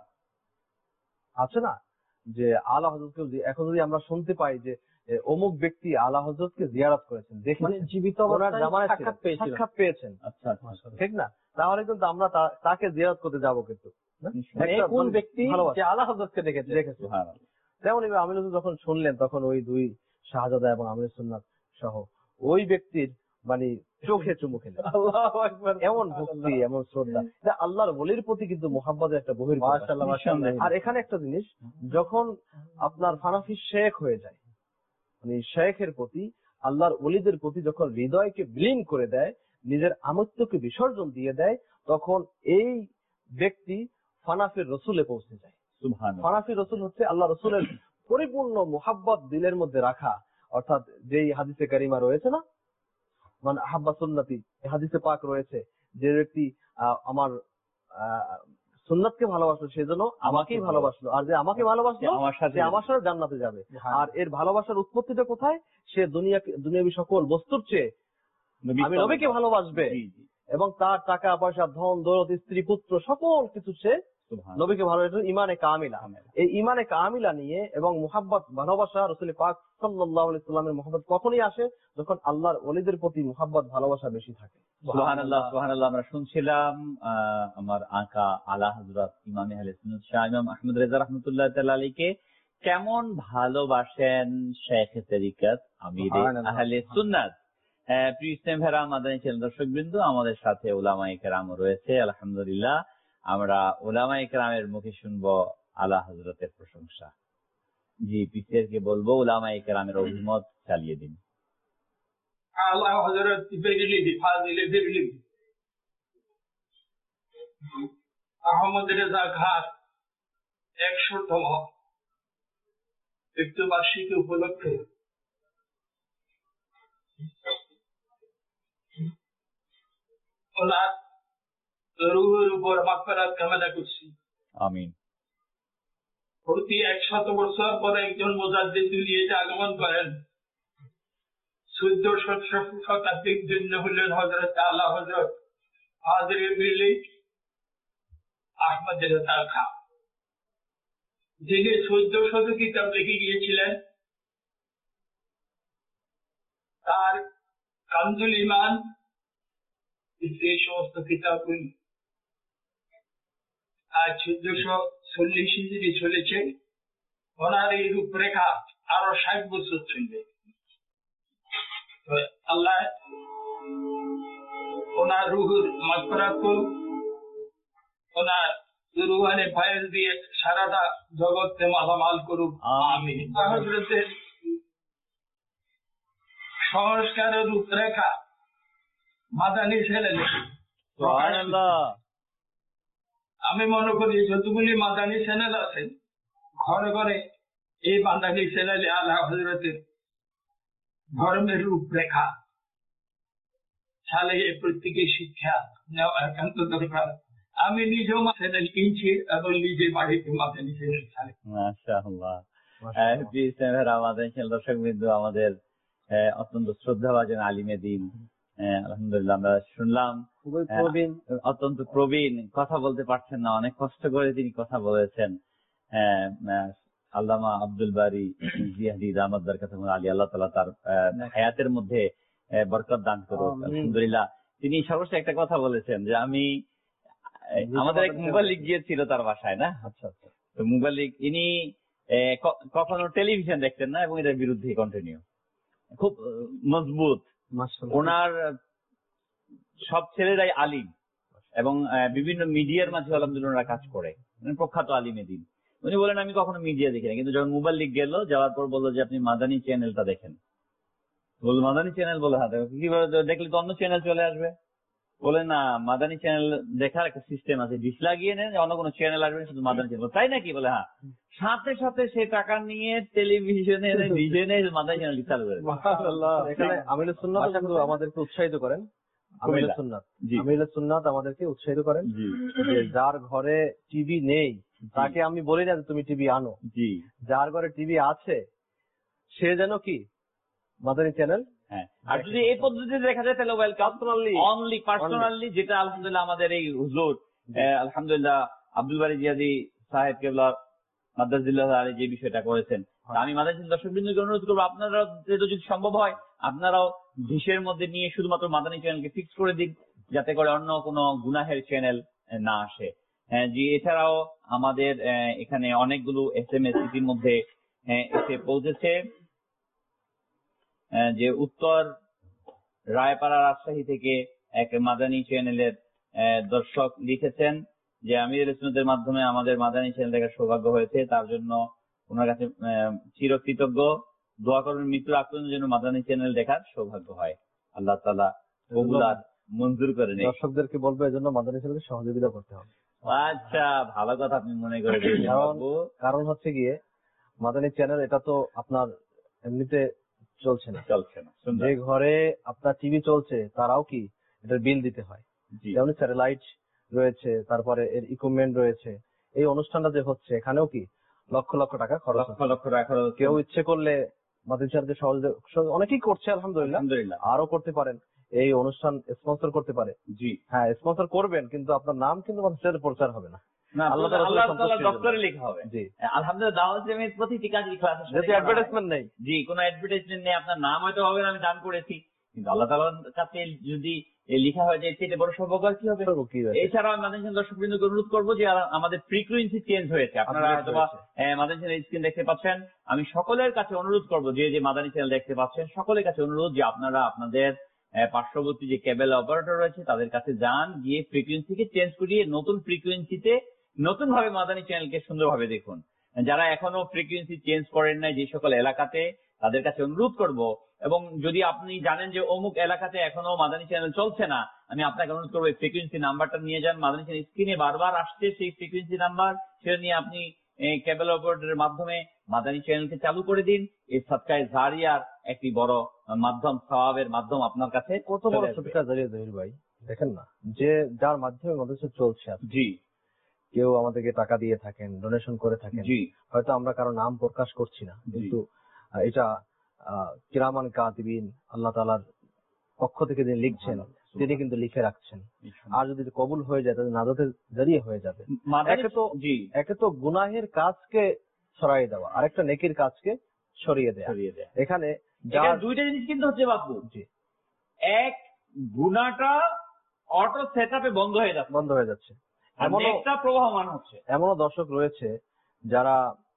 আছে না যে আলা হযরতকে এখন যদি আমরা শুনতে পাই যে অমুক ব্যক্তি আলা হযরতকে জিয়ারত করেছেন, দেখে মানে জীবিত সাক্ষাৎ পেয়েছেন, আচ্ছা, ঠিক না? তাহলে কিন্তু আমরা তাকে জিয়ারত করতে যাবো, কিন্তু কোন ব্যক্তি যে আলা হযরতকে দেখেছে। তেমন আমির হুজুর যখন শুনলেন, তখন ওই দুই শাহজাদা এবং আমির সুন্নাত সহ ওই ব্যক্তির মানে চোখে চুমু খেলেন। এমন ভক্তি, এমন শ্রদ্ধা, আল্লাহর ওলির প্রতি কিন্তু মুহাব্বতের একটা বহির্প্রকাশ। আর এখানে একটা জিনিস, যখন আপনার ফানাফি শেখ হয়ে যায়, মানে শেখের প্রতি, আল্লাহর ওলিদের প্রতি যখন হৃদয়কে বিলীন করে দেয়, নিজের আমৃত্যুকে বিসর্জন দিয়ে দেয়, তখন এই ব্যক্তি ফানাফির রসুলে পৌঁছে যায়। ফানাফির রসুল হচ্ছে আল্লাহ রসুলের পরিপূর্ণ মুহাব্বত দিলের মধ্যে রাখা। অর্থাৎ যেই হাদিসে কারিমা রয়েছে না, মানে আহাব্বা সুন্নতি, হাদিসে পাক রয়েছে, যে ব্যক্তি আমার সুন্নাতকে ভালোবাসলো সেজন্য আমাকেই ভালোবাসলো, আর যে আমাকে ভালোবাসলো সে আমার সাথে জান্নাতে যাবে। আর এর ভালোবাসার উৎপত্তিটা কোথায়? সে দুনিয়াবী সকল বস্তুর চেয়ে আমি নবীকে ভালোবাসবে, এবং তার টাকা পয়সা ধন দৌলত স্ত্রী পুত্র সকল কিছু সে নবীকে ভালোবাসে। ইমানে কামিলা, এই ইমানে কামিলা নিয়ে এবং মুহাব্বত ভালোবাসা, রাসূল পাক সাল্লাল্লাহু আলাইহি ওয়াসাল্লামের মুহাব্বত কখনই আসে যখন আল্লাহর ওলিদের প্রতি মুহাব্বত ভালোবাসা বেশি থাকে। সুবহানাল্লাহ, সুবহানাল্লাহ। আমরা শুনছিলাম আমার আকা আলা হযরত ইমাম আহলে সুন্নাত শাহ ইমাম আহমদ রেজা রাহমাতুল্লাহ তাআলা আলাইহিকে কেমন ভালোবাসেন শেখে তরিকত আমির আহলে সুন্নাত। প্রিয় ইসলামী ভাইরা, মাদানী চ্যানেল দর্শকবৃন্দ, আমাদের সাথে উলামায়ে কেরামও রয়েছে। আলহামদুলিল্লাহ, আমরা উলামায়ে কেরামের মুখে শুনবো আলা হযরতের প্রশংসা। জি, পিসিআরকে বলবো উলামায়ে কেরামের অভিমত চালিয়ে দিন। আলা হযরত বেরিলি ফাজিলে বেরিলি আহমদ রেজা খান 100তম মৃত্যুবার্ষিকী উপলক্ষে ওনার রূহের উপর মাগফিরাত কামনা করছি। আমিন। প্রতি 100 বছর পরে একজন মুজাদ্দিদ দুনিয়াতে আগমন করেন। 1400 শতাব্দীর জন্য হলেন হযরত আলা হযরত হাজরে মিলি আহমদ রেজা খান, যিনি 1400 কিতাব লিখে গিয়েছিলেন। তার কানজুল ইমান এই সমস্ত কিতাবগুলি আজ 1440 হিজরি চলেছে। ওনার এই রূপরেখা আরো 60 বছর চলবে। আল্লাহ ওনার রুহুর মাগফিরাত করুন, ওনার রুহানে ফায়েজ দিয়ে সারাটা জগৎকে মালামাল করুক। আমিন। হযরতের সংস্কারের রূপরেখা মাদানী চ্যানেলে সুবহানাল্লাহ। আমি মনে করি যতগুলি মাদানী চ্যানেল আছে ঘরে ঘরে এই মাদানী চ্যানেলে আলা হযরতের ধর্মের রূপরেখা তাহলে এই প্রত্যেকের শিক্ষা নেওয়া একান্ত দরকার। আমি নিজেও চ্যানেল কিনছি এবং নিজে বাড়িতে মাদানী চ্যানেল চালাই। মাশাআল্লাহ। আমাদের দর্শকবৃন্দ, আমাদের অত্যন্ত শ্রদ্ধাভাজন আলিমে দ্বীন, আলহামদুলিল্লাহ আমরা শুনলাম, খুবই প্রবীণ, অত্যন্ত প্রবীণ, কথা বলতে পারছেন না, অনেক কষ্ট করে তিনি কথা বলেছেন। আল্লামা আব্দুল বারী জিয়াদি রাহমাত বরকাতুহু আলী, আল্লাহ তাআলা তার হায়াতের মধ্যে বরকত দান করুন। আলহামদুলিল্লাহ। তিনি সর্বশেষ একটা কথা বলেছেন যে আমি, আমাদের এক মুবাল্লিগ গিয়েছিল তার বাসায়, না? আচ্ছা আচ্ছা। তো মুবাল্লিগ ইনি কখনো টেলিভিশন দেখতেন না এবং এটার বিরুদ্ধে কন্টিনিউ, খুব মজবুত। ওনার সব ছেলেরাই আলিম এবং বিভিন্ন মিডিয়ার মাঝে আলহামদুলিল্লাহ ওনারা কাজ করে, প্রখ্যাত আলিমে দ্বীন। উনি বলেন আমি কখনো মিডিয়া দেখি না, কিন্তু যখন মুবাল্লিগ গেল, যাওয়ার পর বললো যে আপনি মাদানী চ্যানেলটা দেখেন। বললো মাদানী চ্যানেল? বলে হ্যাঁ। কিভাবে দেখলে তো অন্য চ্যানেল চলে আসবে। বলে না, মাদানী চ্যানেল দেখার একটা সিস্টেম আছে, ডিশ লাগিয়ে নেন, অন্য কোনো চ্যানেল আসবে, শুধু মাদানী চ্যানেল। তাই নাকি? বলে হ্যাঁ। সাথে সাথে সে টাকা নিয়ে টেলিভিশনে ডিজনে মাদানী চ্যানেল চালু করে। এখানে আমিরুস সুন্নাত কিন্তু আমাদেরকে উৎসাহিত করেন। আমিরুস সুন্নাত আমাদেরকে উৎসাহিত করেন যে যার ঘরে টিভি নেই তাকে আমি বলি না যে তুমি টিভি আনো, যার ঘরে টিভি আছে সে যেন কি মাদানী চ্যানেল। হ্যাঁ, আর যদি এই পদ্ধতিতে দেখা যায় তাহলে ওয়েলকাম, অনলি পার্সোনালি, যেটা আলহামদুলিল্লাহ আমাদের এই হুজুর আলহামদুলিল্লাহ আব্দুল বারী জিয়াদি সাহেব কেবলা মাদ্দাজিল্লাহ আলী যে বিষয়টা করেছেন, আমি মাদানী দর্শকবৃন্দকে অনুরোধ করবো আপনারা যদি সম্ভব হয় আপনারাও ডিশের মধ্যে নিয়ে শুধুমাত্র মাদানী চ্যানেলকে ফিক্স করে দিন, যাতে করে অন্য কোনো গুনাহের চ্যানেল না আসে। জি, এছাড়াও আমাদের এখানে অনেকগুলো SMS ইতিমধ্যে এসে পৌঁছেছে। যে উত্তর রায়পাড়া রাজশাহী থেকে এক মাদানী চ্যানেলের দর্শক লিখেছেন যে আমিরুল ইসলামের মাধ্যমে আমাদের মাদানী চ্যানেল দেখার সৌভাগ্য হয়েছে, তার জন্য ওনার কাছে চিরকৃতজ্ঞ। দোয়া করবেন মৃত্যুর আগ পর্যন্ত যেন মাদানী চ্যানেল দেখার সৌভাগ্য হয়, আল্লাহ তাআলা কবুল আর মঞ্জুর করে নেন। দর্শকদেরকে বলবো এজন্য মাদানী চ্যানেলকে সহযোগিতা করতে হবে। আচ্ছা, ভালো কথা আপনি মনে করে দিয়েছেন। কারণ হচ্ছে গিয়ে মাদানী চ্যানেল এটা তো আপনার এমনিতে চলছে না। যে ঘরে আপনার টিভি চলছে তারাও কি এটার বিল দিতে হয়, যেমন স্যাটেলাইট রয়েছে, তারপরে এর ইকুইপমেন্ট রয়েছে। এই অনুষ্ঠানটা যে হচ্ছে এখানেও কি লক্ষ লক্ষ টাকা খরচ, কেউ ইচ্ছে করলে মাদানী চ্যানেলকে সহযোগিতা অনেকেই করছে আলহামদুলিল্লাহ, আরো করতে পারেন। এই অনুষ্ঠান স্পন্সর করতে পারে। জি হ্যাঁ, স্পন্সর করবেন, কিন্তু আপনার নাম কিন্তু মাদানী চ্যানেলে প্রচার হবে না, আল্লাহ তাআলার দপ্তরে লেখা হবে। জি আলহামদুলিল্লাহ, দাওয়াত ইসলামের প্রতিটি কাজ ইখলাসের সাথে, যদি অ্যাডভার্টাইজমেন্ট নেই। জি, কোনো অ্যাডভার্টাইজমেন্ট নেই, আপনার নাম হয়তো হবে না, আমি দান করেছি, কিন্তু আল্লাহ তাআলার কাছে যদি লেখা হয় যে এটা বড় সৌভাগ্য কি হবে। এছাড়াও আমি মাদানী চ্যানেল দর্শকবৃন্দকে অনুরোধ করবো যে আমাদের ফ্রিকোয়েন্সি চেঞ্জ হয়েছে, আপনারা হয়তো মাদানী চ্যানেল স্ক্রিন দেখতে পাচ্ছেন। আমি সকলের কাছে অনুরোধ করবো যে মাদানী চ্যানেল দেখতে পাচ্ছেন সকলের কাছে অনুরোধ যে আপনারা আপনাদের পার্শ্ববর্তী যে কেবল অপারেটর রয়েছে তাদের কাছে যান, গিয়ে ফ্রিকোয়েন্সিকে চেঞ্জ করিয়ে নতুন ফ্রিকোয়েন্সিতে নতুন ভাবে মাদানী চ্যানেলকে সুন্দরভাবে দেখুন। যারা এখনো ফ্রিকোয়েন্সি চেঞ্জ করেন নাই যে সকল এলাকাতে, তাদের কাছে অনুরোধ করব, এবং যদি আপনি জানেন যে অমুক এলাকাতে এখনো মাদানী চ্যানেল চলছে না, আমি আপনাকে অনুরোধ করবো ফ্রিকোয়েন্সি নাম্বারটা নিয়ে যান। মাদানী চ্যানেল স্ক্রিনে বারবার আসছে সেই ফ্রিকোয়েন্সি নাম্বার, সেটা নিয়ে আপনি কেবল অপারেটরের মাধ্যমে মাদানী চ্যানেলকে চালু করে দিন। এই সাদকায়ে জারিয়ার একটি বড় মাধ্যম, সওয়াবের মাধ্যম আপনার কাছে। কত বড় সাদকায়ে জারিয়া জহির ভাই, দেখেন না যে যার মাধ্যমে মাদ্রাসা চলছে। জি, কেউ আমাদেরকে টাকা দিয়ে থাকেন, ডোনেশন করে থাকেন, হয়তো আমরা কারো নাম প্রকাশ করছি না, কিন্তু এটা কিরামান কাতিবিন আল্লাহ তাআলার পক্ষ থেকে যিনি লিখছেন তিনি কিন্তু লিখে রাখছেন। আর যদি কবুল হয়ে যায় তাহলে নাজাতের জরিয়া হয়ে যাবে। একে তো গুনাহের কাজকে সরাইয়ে দেওয়া, আরেকটা নেকির কাজকে সরিয়ে দেওয়া। এখানে দুইটা জিনিস কিন্তু হচ্ছে বাপু। জি, এক, গুনাহটা অটো সেটআপে বন্ধ হয়ে যাচ্ছে, প্রবাহমান হচ্ছে। এমনও দর্শক রয়েছে যারা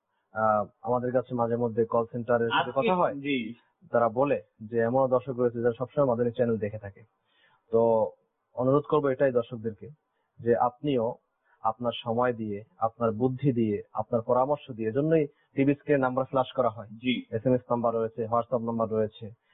আমাদের কাছে মাঝে মধ্যে কল সেন্টারের সাথে কথা হয়, তারা বলে যে এমনও দর্শক রয়েছে যারা সবসময় মাদানী চ্যানেল দেখে থাকে। তো অনুরোধ করবো এটাই দর্শকদেরকে যে আপনিও আপনার সময় দিয়ে, আপনার বুদ্ধি দিয়ে, আপনার পরামর্শ দিয়ে, এজন্যই টিভি স্ক্রিনে নাম্বার ফ্ল্যাশ করা হয়, SMS নাম্বার রয়েছে, হোয়াটসঅ্যাপ নাম্বার রয়েছে,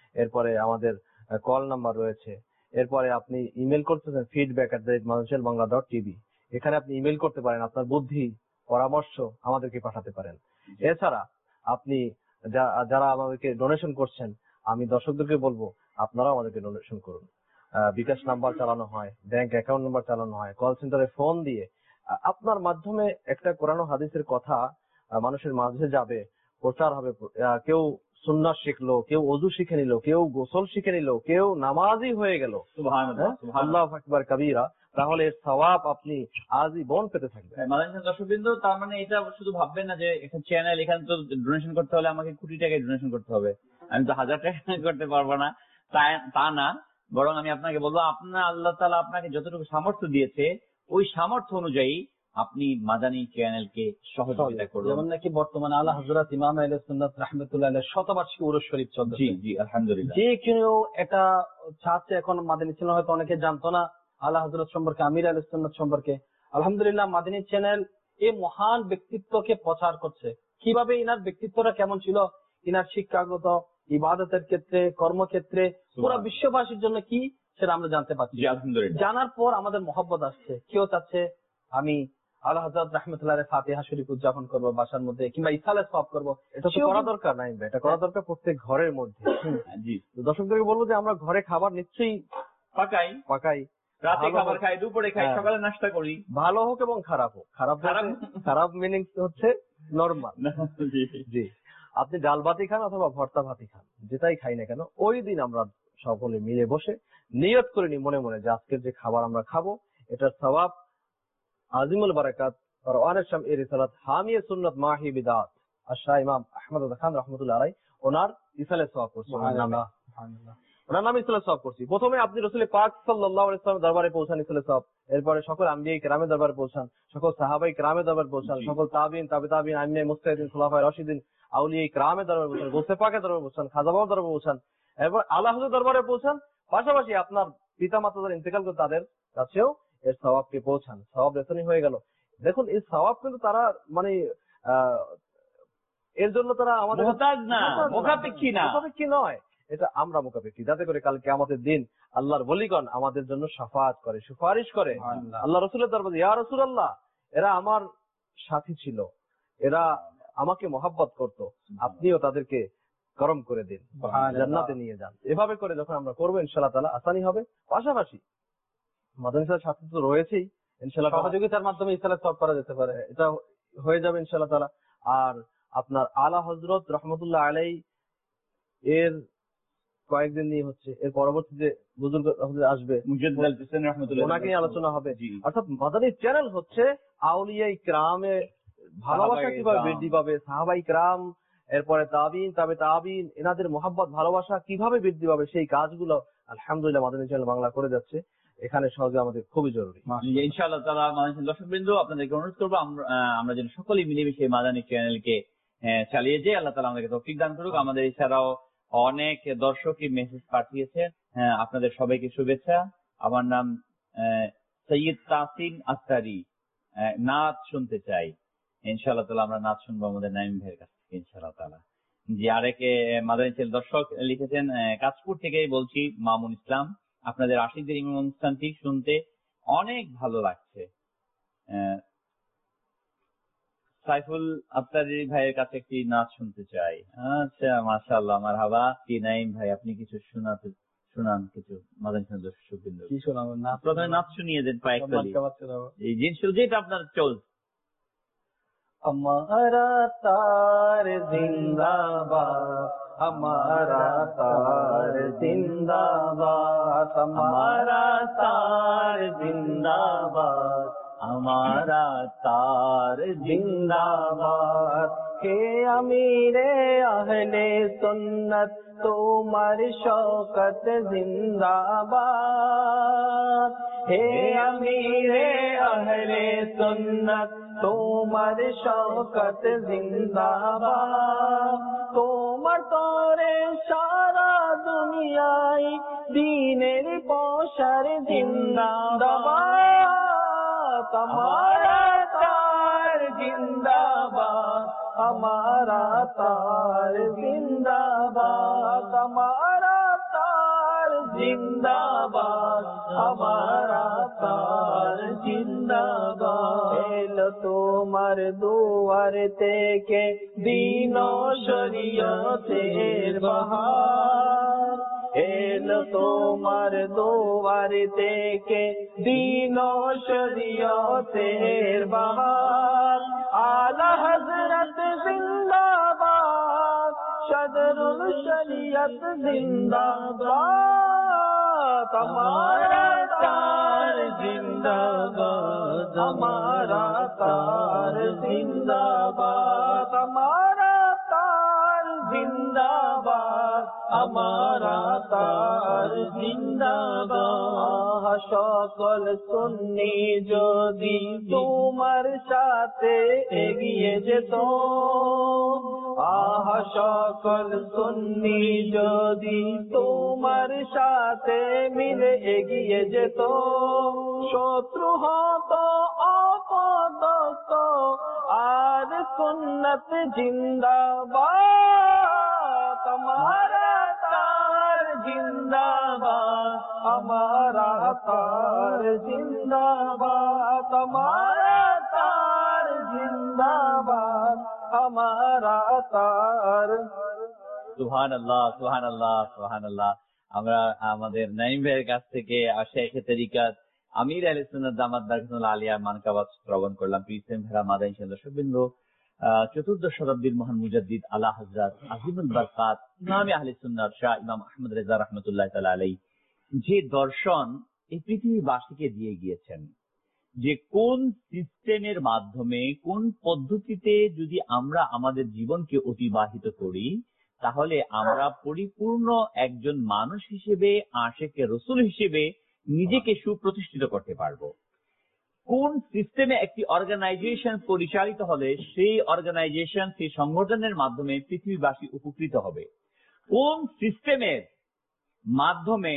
এরপরে আমাদের কল নাম্বার রয়েছে, এরপরে আপনি ইমেল করতেছেন feedback@madanishilbangla.tv, এখানে আপনি ইমেল করতে পারেন, আপনার বুদ্ধি পরামর্শ আমাদেরকে পাঠাতে পারেন। এছাড়া আপনি যারা আমাদেরকে ডোনেশন করছেন, আমি দর্শকদেরকে বলবো আপনারাও আমাদেরকে ডোনেশন করুন। বিকাশ নাম্বার চালানো হয়, ব্যাংক অ্যাকাউন্ট নাম্বার চালানো হয়, কল সেন্টারে ফোন দিয়ে আপনার মাধ্যমে একটা কোরআন ও হাদিসের কথা মানুষের মাঝে যাবে, প্রচার হবে। কেউ সুন্নাত শিখলো, কেউ ওযু শিখে নিল, কেউ গোসল শিখে নিল, কেউ নামাজি হয়ে গেল, সুবহানাল্লাহ, সুবহানাল্লাহ। আল্লাহু আকবার কাবীরা, তাহলে এর সওয়াব আপনি আজীবন পেতে থাকবেন। মাদানী দর্শকবৃন্দ, তার মানে এটা শুধু ভাববেন না যে একটা চ্যানেল, এখানে তো ডোনেশন করতে হলে আমাকে কোটি টাকায় ডোনেশন করতে হবে, আমি তো 1000 টাকা করতে পারবো না, তা না। বরং আমি আপনাকে বলবো, আপনার আল্লাহ তাআলা আপনাকে যতটুকু সামর্থ্য দিয়েছে, ওই সামর্থ্য অনুযায়ী আপনি মাদানী চ্যানেলকে সহযোগিতা করুন। যেমন নাকি বর্তমানে আলা হযরত ইমাম আহলে সুন্নাত রাহমাতুল্লাহ আলাইহির শতবার্ষিকী উরুস শরীফ চলছে। জি জি, আলহামদুলিল্লাহ। যে কেউ এটা চাচ্ছে, এখন মাদানী চ্যানেল হয়তো অনেকে জানতো না আলা হযরত সম্পর্কে, আমির আহলে সুন্নাত সম্পর্কে। আলহামদুলিল্লাহ, মাদানী চ্যানেল এই মহান ব্যক্তিত্বকে প্রচার করছে। কিভাবে ইনার ব্যক্তিত্বটা কেমন ছিল, ইনার শিক্ষাগত, ইবাদতের ক্ষেত্রে, কর্মক্ষেত্রে, পুরো বিশ্ববাসীর জন্য কি, সেটা আমরা জানতে পারছি। আলহামদুলিল্লাহ। জানার পর আমাদের মহব্বত আসছে। কেউ চাচ্ছে আমি আলা হযরত রাহমাতুল্লাহ ফাতিহা শরীফ উদযাপন করবো বাসার মধ্যে, কিংবা ইসালে সওয়াব করবো। এটা তো করা দরকার নাই, এটা করা দরকার প্রত্যেক ঘরের মধ্যে। জি, দর্শকদেরকে বলবো যে আমরা ঘরে খাবার নিশ্চয়ই পাকাই, রাতে খাবার খাই, দুপুরে খাই, সকালে নাস্তা করি, ভালো হোক এবং খারাপ হোক। খারাপ মিনিং হচ্ছে নরমাল। জি, আপনি ডাল ভাতি খান অথবা ভর্তা ভাতি খান, যেটাই খাই না কেন, ওই দিন আমরা সকলে মিলে বসে নিয়ত করে নি মনে মনে যে আজকের যে খাবার আমরা খাবো, এটার সওয়াব আজিমুল বারাকাত আর ওয়ানের শাম এর রিসালাত হামিয়ে সুন্নাত মাহি বিদাত আশা ইমাম আহমদ খান রাহমাতুল্লাহ আলাইহি ওনার ইসালে সওয়াব করছি, ওনার নামে ইসালে সওয়াব করছি। প্রথমে আপনি রাসূল পাক সাল্লাল্লাহু আলাইহি ওয়াসাল্লাম দরবারে পৌঁছান ইসালে সওয়াব, এরপরে সকল আম্বিয়া কিরামের দরবারে পৌঁছান, সকল সাহাবায়ে কিরামের দরবারে পৌঁছান, সকল তাবিঈন, তাবে তাবিঈন, আইম্মায়ে মুজতাহিদিন, খুলাফায়ে রাশিদিন, আউলিয়া কিরামের দরবারে পৌঁছান, গোসে পাকের দরবারে পৌঁছান, খাজা বাবার দরবারে পৌঁছান, এরপর আলা হযরত দরবারে পৌঁছান। পাশাপাশি আপনার পিতা মাতা যারা ইন্তেকাল করে তাদের কাছেও এর সওয়াবকে পৌঁছান। সওয়াব রেসনি হয়ে গেল। দেখুন, এই সওয়াব কিন্তু তারা মানে এর জন্য তারা আমাদের মুহতাজ না, মুখাপেক্ষী নয়, এটা আমরা মুখাপেক্ষী, যাতে করে কাল কিয়ামতের দিন আল্লাহর ওলিগণ আমাদের জন্য শাফাআত করে, সুপারিশ করে আল্লাহ রাসূলের দরবারে, ইয়া রাসূলুল্লাহ, এরা আমার সাথী ছিল, এরা আমাকে মহব্বত করত, আপনিও তাদেরকে করম করে দিন, জান্নাতে নিয়ে যান। এভাবে করে যখন আমরা করবো, ইনশাআল্লাহ তাআলা আসানি হবে। পাশাপাশি মাদ্রাসার সাথে তো রয়েছেই, ইনশাআল্লাহ সহযোগিতার মাধ্যমে ইসালে সওয়াব করা যেতে পারে, এটা হয়ে যাবে ইনশাআল্লাহ তাআলা। আর আপনার আলা হযরত রাহমাতুল্লাহ আলাইহি এর কয়েকদিন নিয়ে হচ্ছে, এর পরবর্তীতে বুজুর্গ আসবে, ওনাকে আলোচনা হবে। অর্থাৎ মাদানী চ্যানেল হচ্ছে আউলিয়া ইকরামে ভালোবাসা কিভাবে বৃদ্ধি পাবে, সাহাবায়ে কিরাম, এরপরে তাবিঈন, তাবে তাবিঈন, এনাদের মহব্বত ভালোবাসা কিভাবে বৃদ্ধি পাবে, সেই কাজগুলো আলহামদুলিল্লাহ মাদানী চ্যানেল বাংলা করে যাচ্ছে। এখানে সহজে আমাদের খুবই জরুরি। ইনশাআল্লাহ তাআলা মাদানী দর্শকবৃন্দ, আপনাদেরকে অনুরোধ করবো আমরা যেন সকলেই মিলেমিশে মাদানী চ্যানেলকে চালিয়ে যাই। আল্লাহ তাআলা আমাদেরকে তৌফিক দান করুক। আমাদের এছাড়াও অনেক দর্শকই মেসেজ পাঠিয়েছে, আপনাদের সবাইকে শুভেচ্ছা। আমার নাম সৈয়দ তাসিন আখতারি, নাচ শুনতে চাই। ইনশাআল্লাহ তাআলা আমরা নাচ শুনবো আমাদের নাইম ভাইয়ের কাছ থেকে ইনশাআল্লাহ তাআলা। জি, আরেকে মাদানী চ্যানেল দর্শক লিখেছেন, কাশপুর থেকে বলছি মামুন ইসলাম, আপনাদের আশিকদের ইমাম অনুষ্ঠানটি শুনতে অনেক ভালো লাগছে। সাইফুল আফতারি ভাইয়ের কাছে একটি নাচ শুনতে চাই। আচ্ছা, মাশাআল্লাহ, মারহাবা। কি নাইম ভাই, আপনি কিছু শুনান কিছু মাদানী চ্যানেল দর্শকবৃন্দ। কি শোনাবো? প্রথমে নাচ শুনিয়ে দেন কয়েকটি, এই জিনিস যেটা আপনার চলছে। हमारा तार जिंदाबाद, हमारा तार जिंदाबाद, हमारा तार जिंदाबाद, हमारा तार जिंदाबाद। हे अमीरे अहले सुन्नत, তোমার শওকত জিন্দাবাদ। হে আমিরে আহলে সুন্নাত, তোমার শওকত জিন্দাবাদ। তোমার তরে সারা দুনিয়ায় দ্বীনের প্রসার জিন্দাবাদ। তোমারা তার জিন্দাবাদ, हमारा तार जिंदाबाद, हमारा জিন্দাবাদ, আমার আতার জিন্দাবাদ। এলো তোমার দুয়ার থেকে দিন ও শরীয়তের বাহার, এলো তোমার দুয়ার থেকে দিন ও শরীয়তের বাহার। আলা হযরত জিন্দাবাদ, সদরুল শরিয়ত জিন্দাবাদ, हमारा तार जिंदाबाद, हमारा तार जिंदाबाद, हमारा तार जिंदाबाद, हमारा तार जिंदाबाद। সকল সুন্নি যদি তোমার সাথে এগিয়ে যেত, আহা সকল সুন্নি যদি তোমার সাথে মিলে এগিয়ে যেত, শত্রু হতো অপদস্থ, আর সুন্নত জিন্দাবাদ, हमारा तार जिंदाबाद, हमारा तार जिंदाबाद, हमारा तार जिंदाबाद, हमारा तार। সুবহানাল্লাহ, সুবহানাল্লাহ, সুবহানাল্লাহ। আমরা আমাদের নাইম ভাইয়ের কাছ থেকে শেখে তরিকাত আমির আহলে সুন্নাত দামাত বারকাতুল্লাহ আলিয়া মানকাবাত শ্রবণ করলাম। প্রিয় ভাইরা, মাদানী দর্শকবৃন্দ, চতুর্দশ শতাব্দীর মহান মুজাদ্দিদ আলা হযরত আজিমুল বারকাত ইমামে আহলে সুন্নাত শাহ ইমাম আহমদ রেজা রাহমাতুল্লাহ তাআলা আলাইহি যে দর্শন এই পৃথিবীবাসীকে দিয়ে গিয়েছেন, যে কোন সিস্টেমের মাধ্যমে কোন পদ্ধতিতে যদি আমরা আমাদের জীবনকে অতিবাহিত করি তাহলে আমরা পরিপূর্ণ একজন মানুষ হিসেবে, আশিকে রাসূল হিসেবে নিজেকে সুপ্রতিষ্ঠিত করতে পারবো। কোন সিস্টেমে একটি অর্গানাইজেশন পরিচালিত হলে সেই অর্গানাইজেশন, সেই সংগঠনের মাধ্যমে পৃথিবীবাসী উপকৃত হবে। কোন সিস্টেমের মাধ্যমে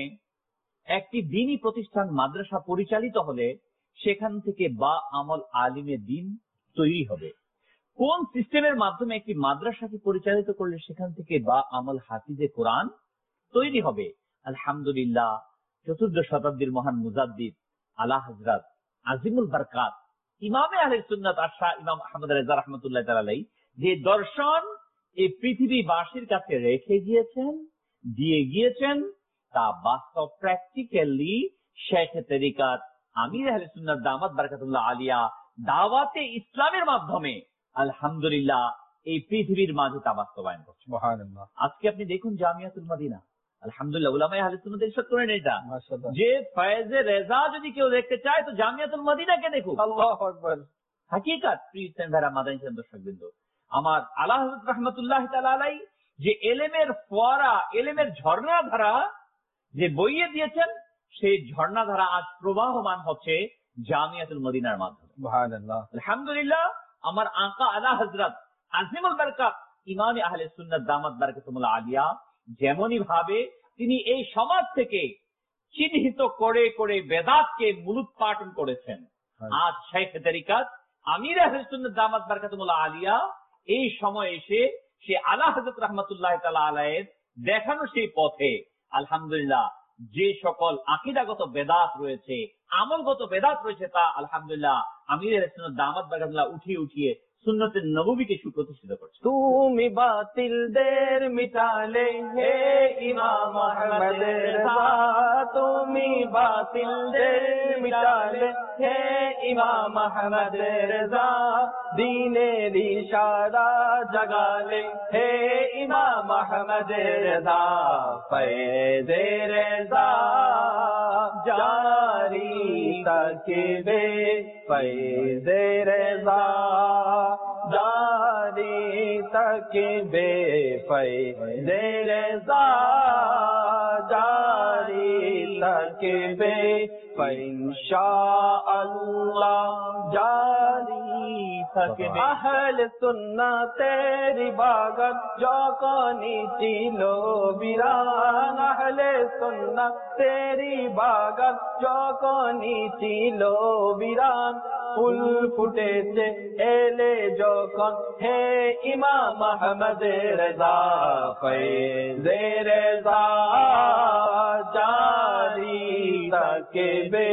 একটি দ্বীনি প্রতিষ্ঠান, মাদ্রাসা পরিচালিত হলে সেখান থেকে বা আমল আলিমে দ্বীন তৈরি হবে। কোন সিস্টেমের মাধ্যমে একটি মাদ্রাসাকে পরিচালিত করলে সেখান থেকে বা আমল হাফিজে কোরআন তৈরি হবে। আলহামদুলিল্লাহ, চতুর্দশ শতাব্দীর মহান মুজাদ্দিদ আলা হযরত আজিমুল বারকাত ইমামে আহলে সুন্নাত শাহ ইমাম আহমদ রেজা রাহমাতুল্লাহ তাআলা আলাইহি যে দর্শন এই পৃথিবীবাসীর কাছে রেখে গিয়েছেন, দিয়ে গিয়েছেন, তা বাস্তব প্র্যাকটিক্যালি শেখে তরিকাত আমির আহলে সুন্নাত দামাত বারকাতুল্লাহ আলিয়া দাওয়াতে ইসলামের মাধ্যমে আলহামদুলিল্লাহ এই পৃথিবীর মাঝে তা বাস্তবায়ন করছে। সুবহানাল্লাহ। আজকে আপনি দেখুন জামিয়াতুল মদিনা, আলহামদুলিল্লাহ উলামায়ে আহলে সুন্নাত ইরশাদ করেন এটা যে ফয়েজে রেজা যদি কেউ দেখতে চায় তো জামিয়াতুল মদিনাকে দেখুক। আল্লাহু আকবার। হাকিকাত প্রিয় ভাইরা, মাদানী দর্শকবৃন্দ, আমার আলা হযরত রাহমাতুল্লাহ তাআলা আলাইহি যে ইলমের ফোয়ারা, ইলমের ঝর্ণাধারা যে বইয়ে দিয়েছেন, সেই ঝর্ণাধারা আজ প্রবাহমান হচ্ছে জামিয়াতুল মদিনার মাধ্যমে। সুবহানাল্লাহ। আলহামদুলিল্লাহ, আমার আকা আলা হযরত আজিমুল বারকাত ইমামে আহলে সুন্নাত দামাত বারকাতুল্লাহ আলিয়া যেমনই ভাবে তিনি এই সমাজ থেকে চিহ্নিত করে করে বেদাতকে মূলোৎপাটন করেছেন, আজ শেখে তরিকাত আমির আহলে সুন্নাত দামাত বারকাতুল্লাহ আলিয়া এই সময় এসে সে আলা হযরত রাহমাতুল্লাহ তাআলা আলাইহির দেখানো সেই পথে আলহামদুলিল্লাহ যে সকল আকীদাগত বেদাত রয়েছে, আমলগত বেদাত রয়েছে, তা আলহামদুলিল্লাহ আমির আহলে সুন্নাত দামাত বারকাতুল্লাহ উঠিয়ে উঠিয়ে সুন্নতে নববীকে সুপ্রতিষ্ঠিত করছে। তুমি বাতিলদের মিটালে হে ইমাম আহমদ রেজা, তুমি বাতিলদের মিটালে হে ইমাম আহমদ রেজা, দ্বীনের ইশারা জাগালে হে ইমাম আহমদ রেজা, ফয়েজে রেজা জারি তাকবে, ফয়েজে রেজা জারি তাকবে, ফয়েজে রেজা জারি তাকবে, ইনশাআল্লাহ জারি থাকবে। আহলে সুন্নাতের বাগান যখনই ছিল বিরান, আহলে সুন্নাতের বাগান যখনই ছিল বিরান, ফুল ফুটেছে এলে যখন হে ইমাম আহমদ রেজা, ফয়েজে রেজা জারি থাকবে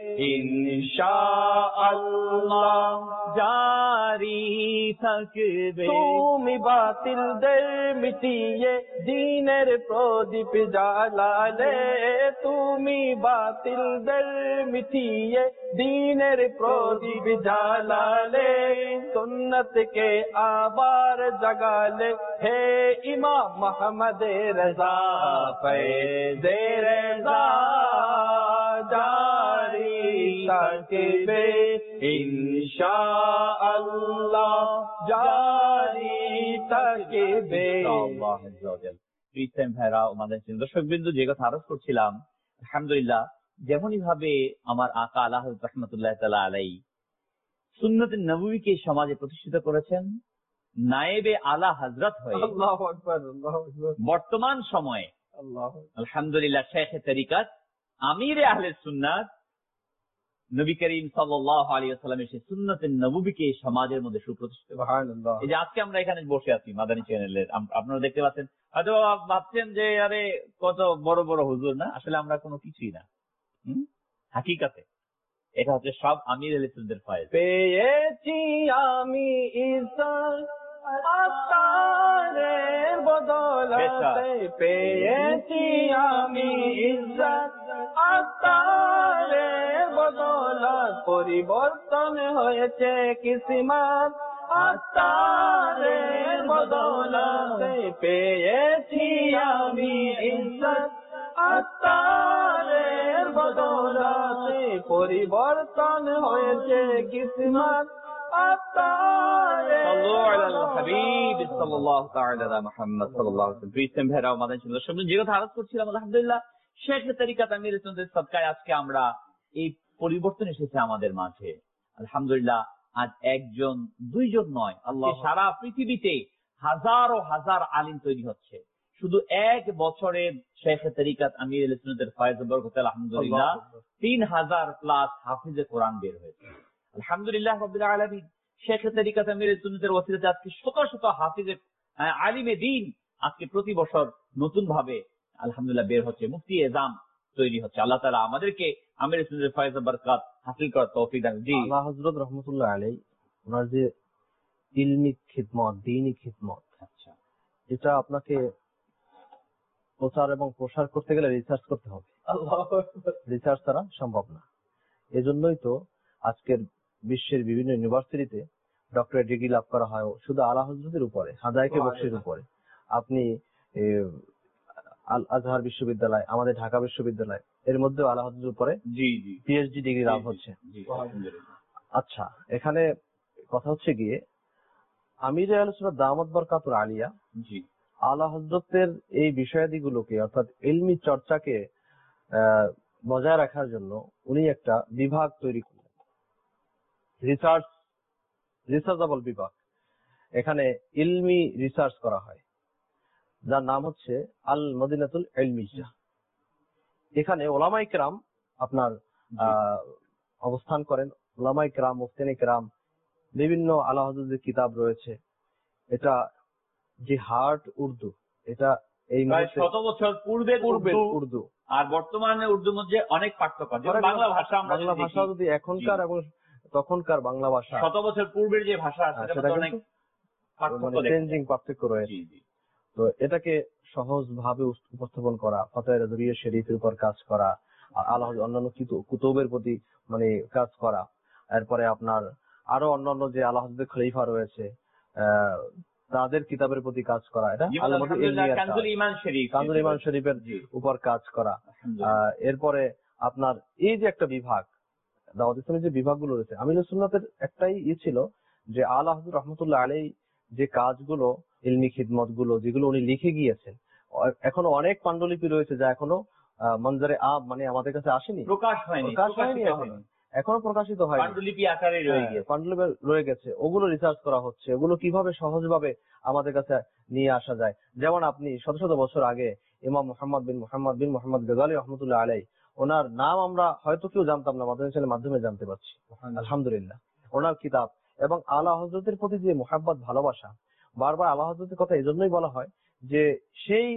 ইনশাআল্লাহ জারি থাকবে। তুমি বাতিলদের মিটিয়ে দ্বীনের প্রদীপ জ্বালালে, তুমি বাতিলদের মিটিয়ে দ্বীনের প্রদীপ জ্বালালে, সুন্নতকে আবার জাগালে, হে ইমাম মুহাম্মদ রজা ফৈজে রজা জারি থাকবে ইনশাআল্লাহ জারি থাকবে। ভাইরা আমাদের দর্শক বিন্দু যে কথা আরোপ করছিলাম, আলহামদুলিল্লাহ যেমনই ভাবে আমার আকা আল্লাহ রহমতুল্লাহ তাআলা আলাইহি সুন্নত নববীকে সমাজে প্রতিষ্ঠিত করেছেন, নায়েবে আলা হযরত হয়ে আল্লাহু আকবার, আল্লাহু আকবার। বর্তমান সময়ে আলহামদুলিল্লাহ শেখে তরিকত আমিরে আহলে সুন্নাত নবী করিম সাল্লাল্লাহু আলাইহি ওয়াসাল্লামের সেই সুন্নতে নববীকে সমাজের মধ্যে সুপ্রতিষ্ঠিত। সুবহানাল্লাহ। এই যে আজকে আমরা এখানে বসে আছি মাদানী চ্যানেলের, আপনারা দেখতে পাচ্ছেন, হয়তো ভাবছেন যে আরে কত বড় বড় হুজুর, না আসলে আমরা কোনো কিছুই না। হাকিকাতে এটা হচ্ছে সব আমির আহলে সুন্নাতের ফয়েজ। পেয়েছি আমি ইজ্জত আতারের বদলাতে, পেয়েছি আমি ইজ্জত আতারের বদলাত, পরিবর্তন হয়েছে কিসমত আতারের বদলাতে, পেয়েছি আমি ইজ্জত আতারের বদলাতে, পরিবর্তন হয়েছে কিসমত আতারের যে কথা আলোচনা করছিলাম, আলহামদুলিল্লাহ শেখ তরিকত আমির সুন্নাতের সদকায় আজকে আমরা এই পরিবর্তন এসেছে আমাদের মাঝে। আলহামদুলিল্লাহ আজ একজন দুইজন নয়, আল্লাহ সারা পৃথিবীতে হাজারো হাজার আলিম তৈরি হচ্ছে। শুধু এক বছরের শেখ তরিকত আমির সুন্নাতের ফয়েজ বরকত আলহামদুলিল্লাহ 3000 প্লাস হাফিজে কোরআন বের হয়েছে। আলহামদুলিল্লাহ রাব্বিল আলামিন শেখ তরিকত আমির সুন্নাতের ওসিলাতে আজকে শত শত হাফিজে আলিমে দ্বীন আজকে প্রতি বছর নতুন ভাবে আলহামদুলিল্লাহ বের হচ্ছে, মুফতি এজাম তৈরি হচ্ছে। আল্লাহ তাআলা আমাদেরকে আমির সুন্নাতের ফয়েজ বরকত হাসিল করার তৌফিক দান। জি আল্লাহ হযরত রাহমাতুল্লাহ আলাইহি ওনার যে ইলমি খিদমত, দ্বীনি খিদমত, আচ্ছা, এটা আপনাকে প্রচার এবং প্রসার করতে গেলে রিসার্চ করতে হবে। রিসার্চ ছাড়া সম্ভব না। এজন্যই তো আজকের বিশ্বের বিভিন্ন ইউনিভার্সিটিতে ডক্টরেট ডিগ্রি লাভ করা হয় শুধু আলা হযরতের উপরে, হাদায়েকে বকশির উপরে। আপনি আল আজহার বিশ্ববিদ্যালয়, আমাদের ঢাকা বিশ্ববিদ্যালয়, এর মধ্যে আলা হযরতের উপরে জি জি পিএইচডি ডিগ্রি লাভ হচ্ছে। আচ্ছা, এখানে কথা হচ্ছে গিয়ে আমিরে আহলে সুন্নাত দামাত বরকাতুল আলিয়া জি আলা হযরতের এই বিষয়াদিগুলোকে অর্থাৎ ইলমি চর্চাকে বজায় রাখার জন্য উনি একটা বিভাগ তৈরি করলেন, রিসার্চেবল বিভাগ। এখানে ইলমি রিসার্চ করা হয়, যার নাম হচ্ছে আল মদিনাতুল ইলমিয়া। এখানে ওলামায়ে কেরাম আপনার অবস্থান করেন। ওলামায়ে কেরাম, মুফতিনে কেরাম, বিভিন্ন আলা হযরতের কিতাব রয়েছে। এটা যে হার্ট উর্দু, এটা এই শত বছর পূর্বের উর্দু আর বর্তমানে উর্দুর মধ্যে অনেক পার্থক্য। বাংলা ভাষা, বাংলা ভাষা যদি এখনকার এবং তখনকার বাংলা ভাষা, শত বছর পূর্বের যে ভাষা সেটা অনেক পার্থক্য রয়েছে। তো এটাকে সহজ ভাবে উপস্থাপন করা, ফাতোয়া রাজবিয়া শরীফের উপর কাজ করা, আল্লাহ অন্যান্য কুতুবের প্রতি মানে কাজ করা, এরপরে আপনার আরো অন্যান্য যে আল্লাহ খলিফা রয়েছে তাদের কিতাবের প্রতি কাজ করা, এটা কানজুল ইমান শরীফের উপর কাজ করা। এরপরে আপনার এই যে একটা বিভাগ, দাওয়াত ইসলামের যে বিভাগগুলো রয়েছে, আমিরুস সুন্নাতের একটাই ছিল যে আলা হযরত রাহমাতুল্লাহ আলাইহি যে কাজগুলো, ইলমি খিদমত গুলো যেগুলো উনি লিখে গিয়েছেন, এখনো অনেক পান্ডুলিপি রয়েছে যা এখনো মঞ্জারে আম মানে আমাদের কাছে আসেনি, প্রকাশ হয়নি, এখনো প্রকাশিত হয়নি, পান্ডুলিপি আকারে পান্ডুলিপি রয়ে গেছে। ওগুলো রিসার্চ করা হচ্ছে, ওগুলো কিভাবে সহজভাবে আমাদের কাছে নিয়ে আসা যায়। যেমন আপনি শত শত বছর আগে ইমাম মুহাম্মদ বিন মুহাম্মদ গজালি রহমতুল্লাহ আলাইহি, ওনার নাম আমরা হয়তো কেউ জানতাম না, মাদানী চ্যানেলের মাধ্যমে জানতে পারছি আলহামদুলিল্লাহ। ওনার কিতাব এবং আলা হযরতের প্রতি যে মুহাব্বত, ভালোবাসা, বারবার আলা হযরতের কথা এই জন্যই বলা হয় যে সেই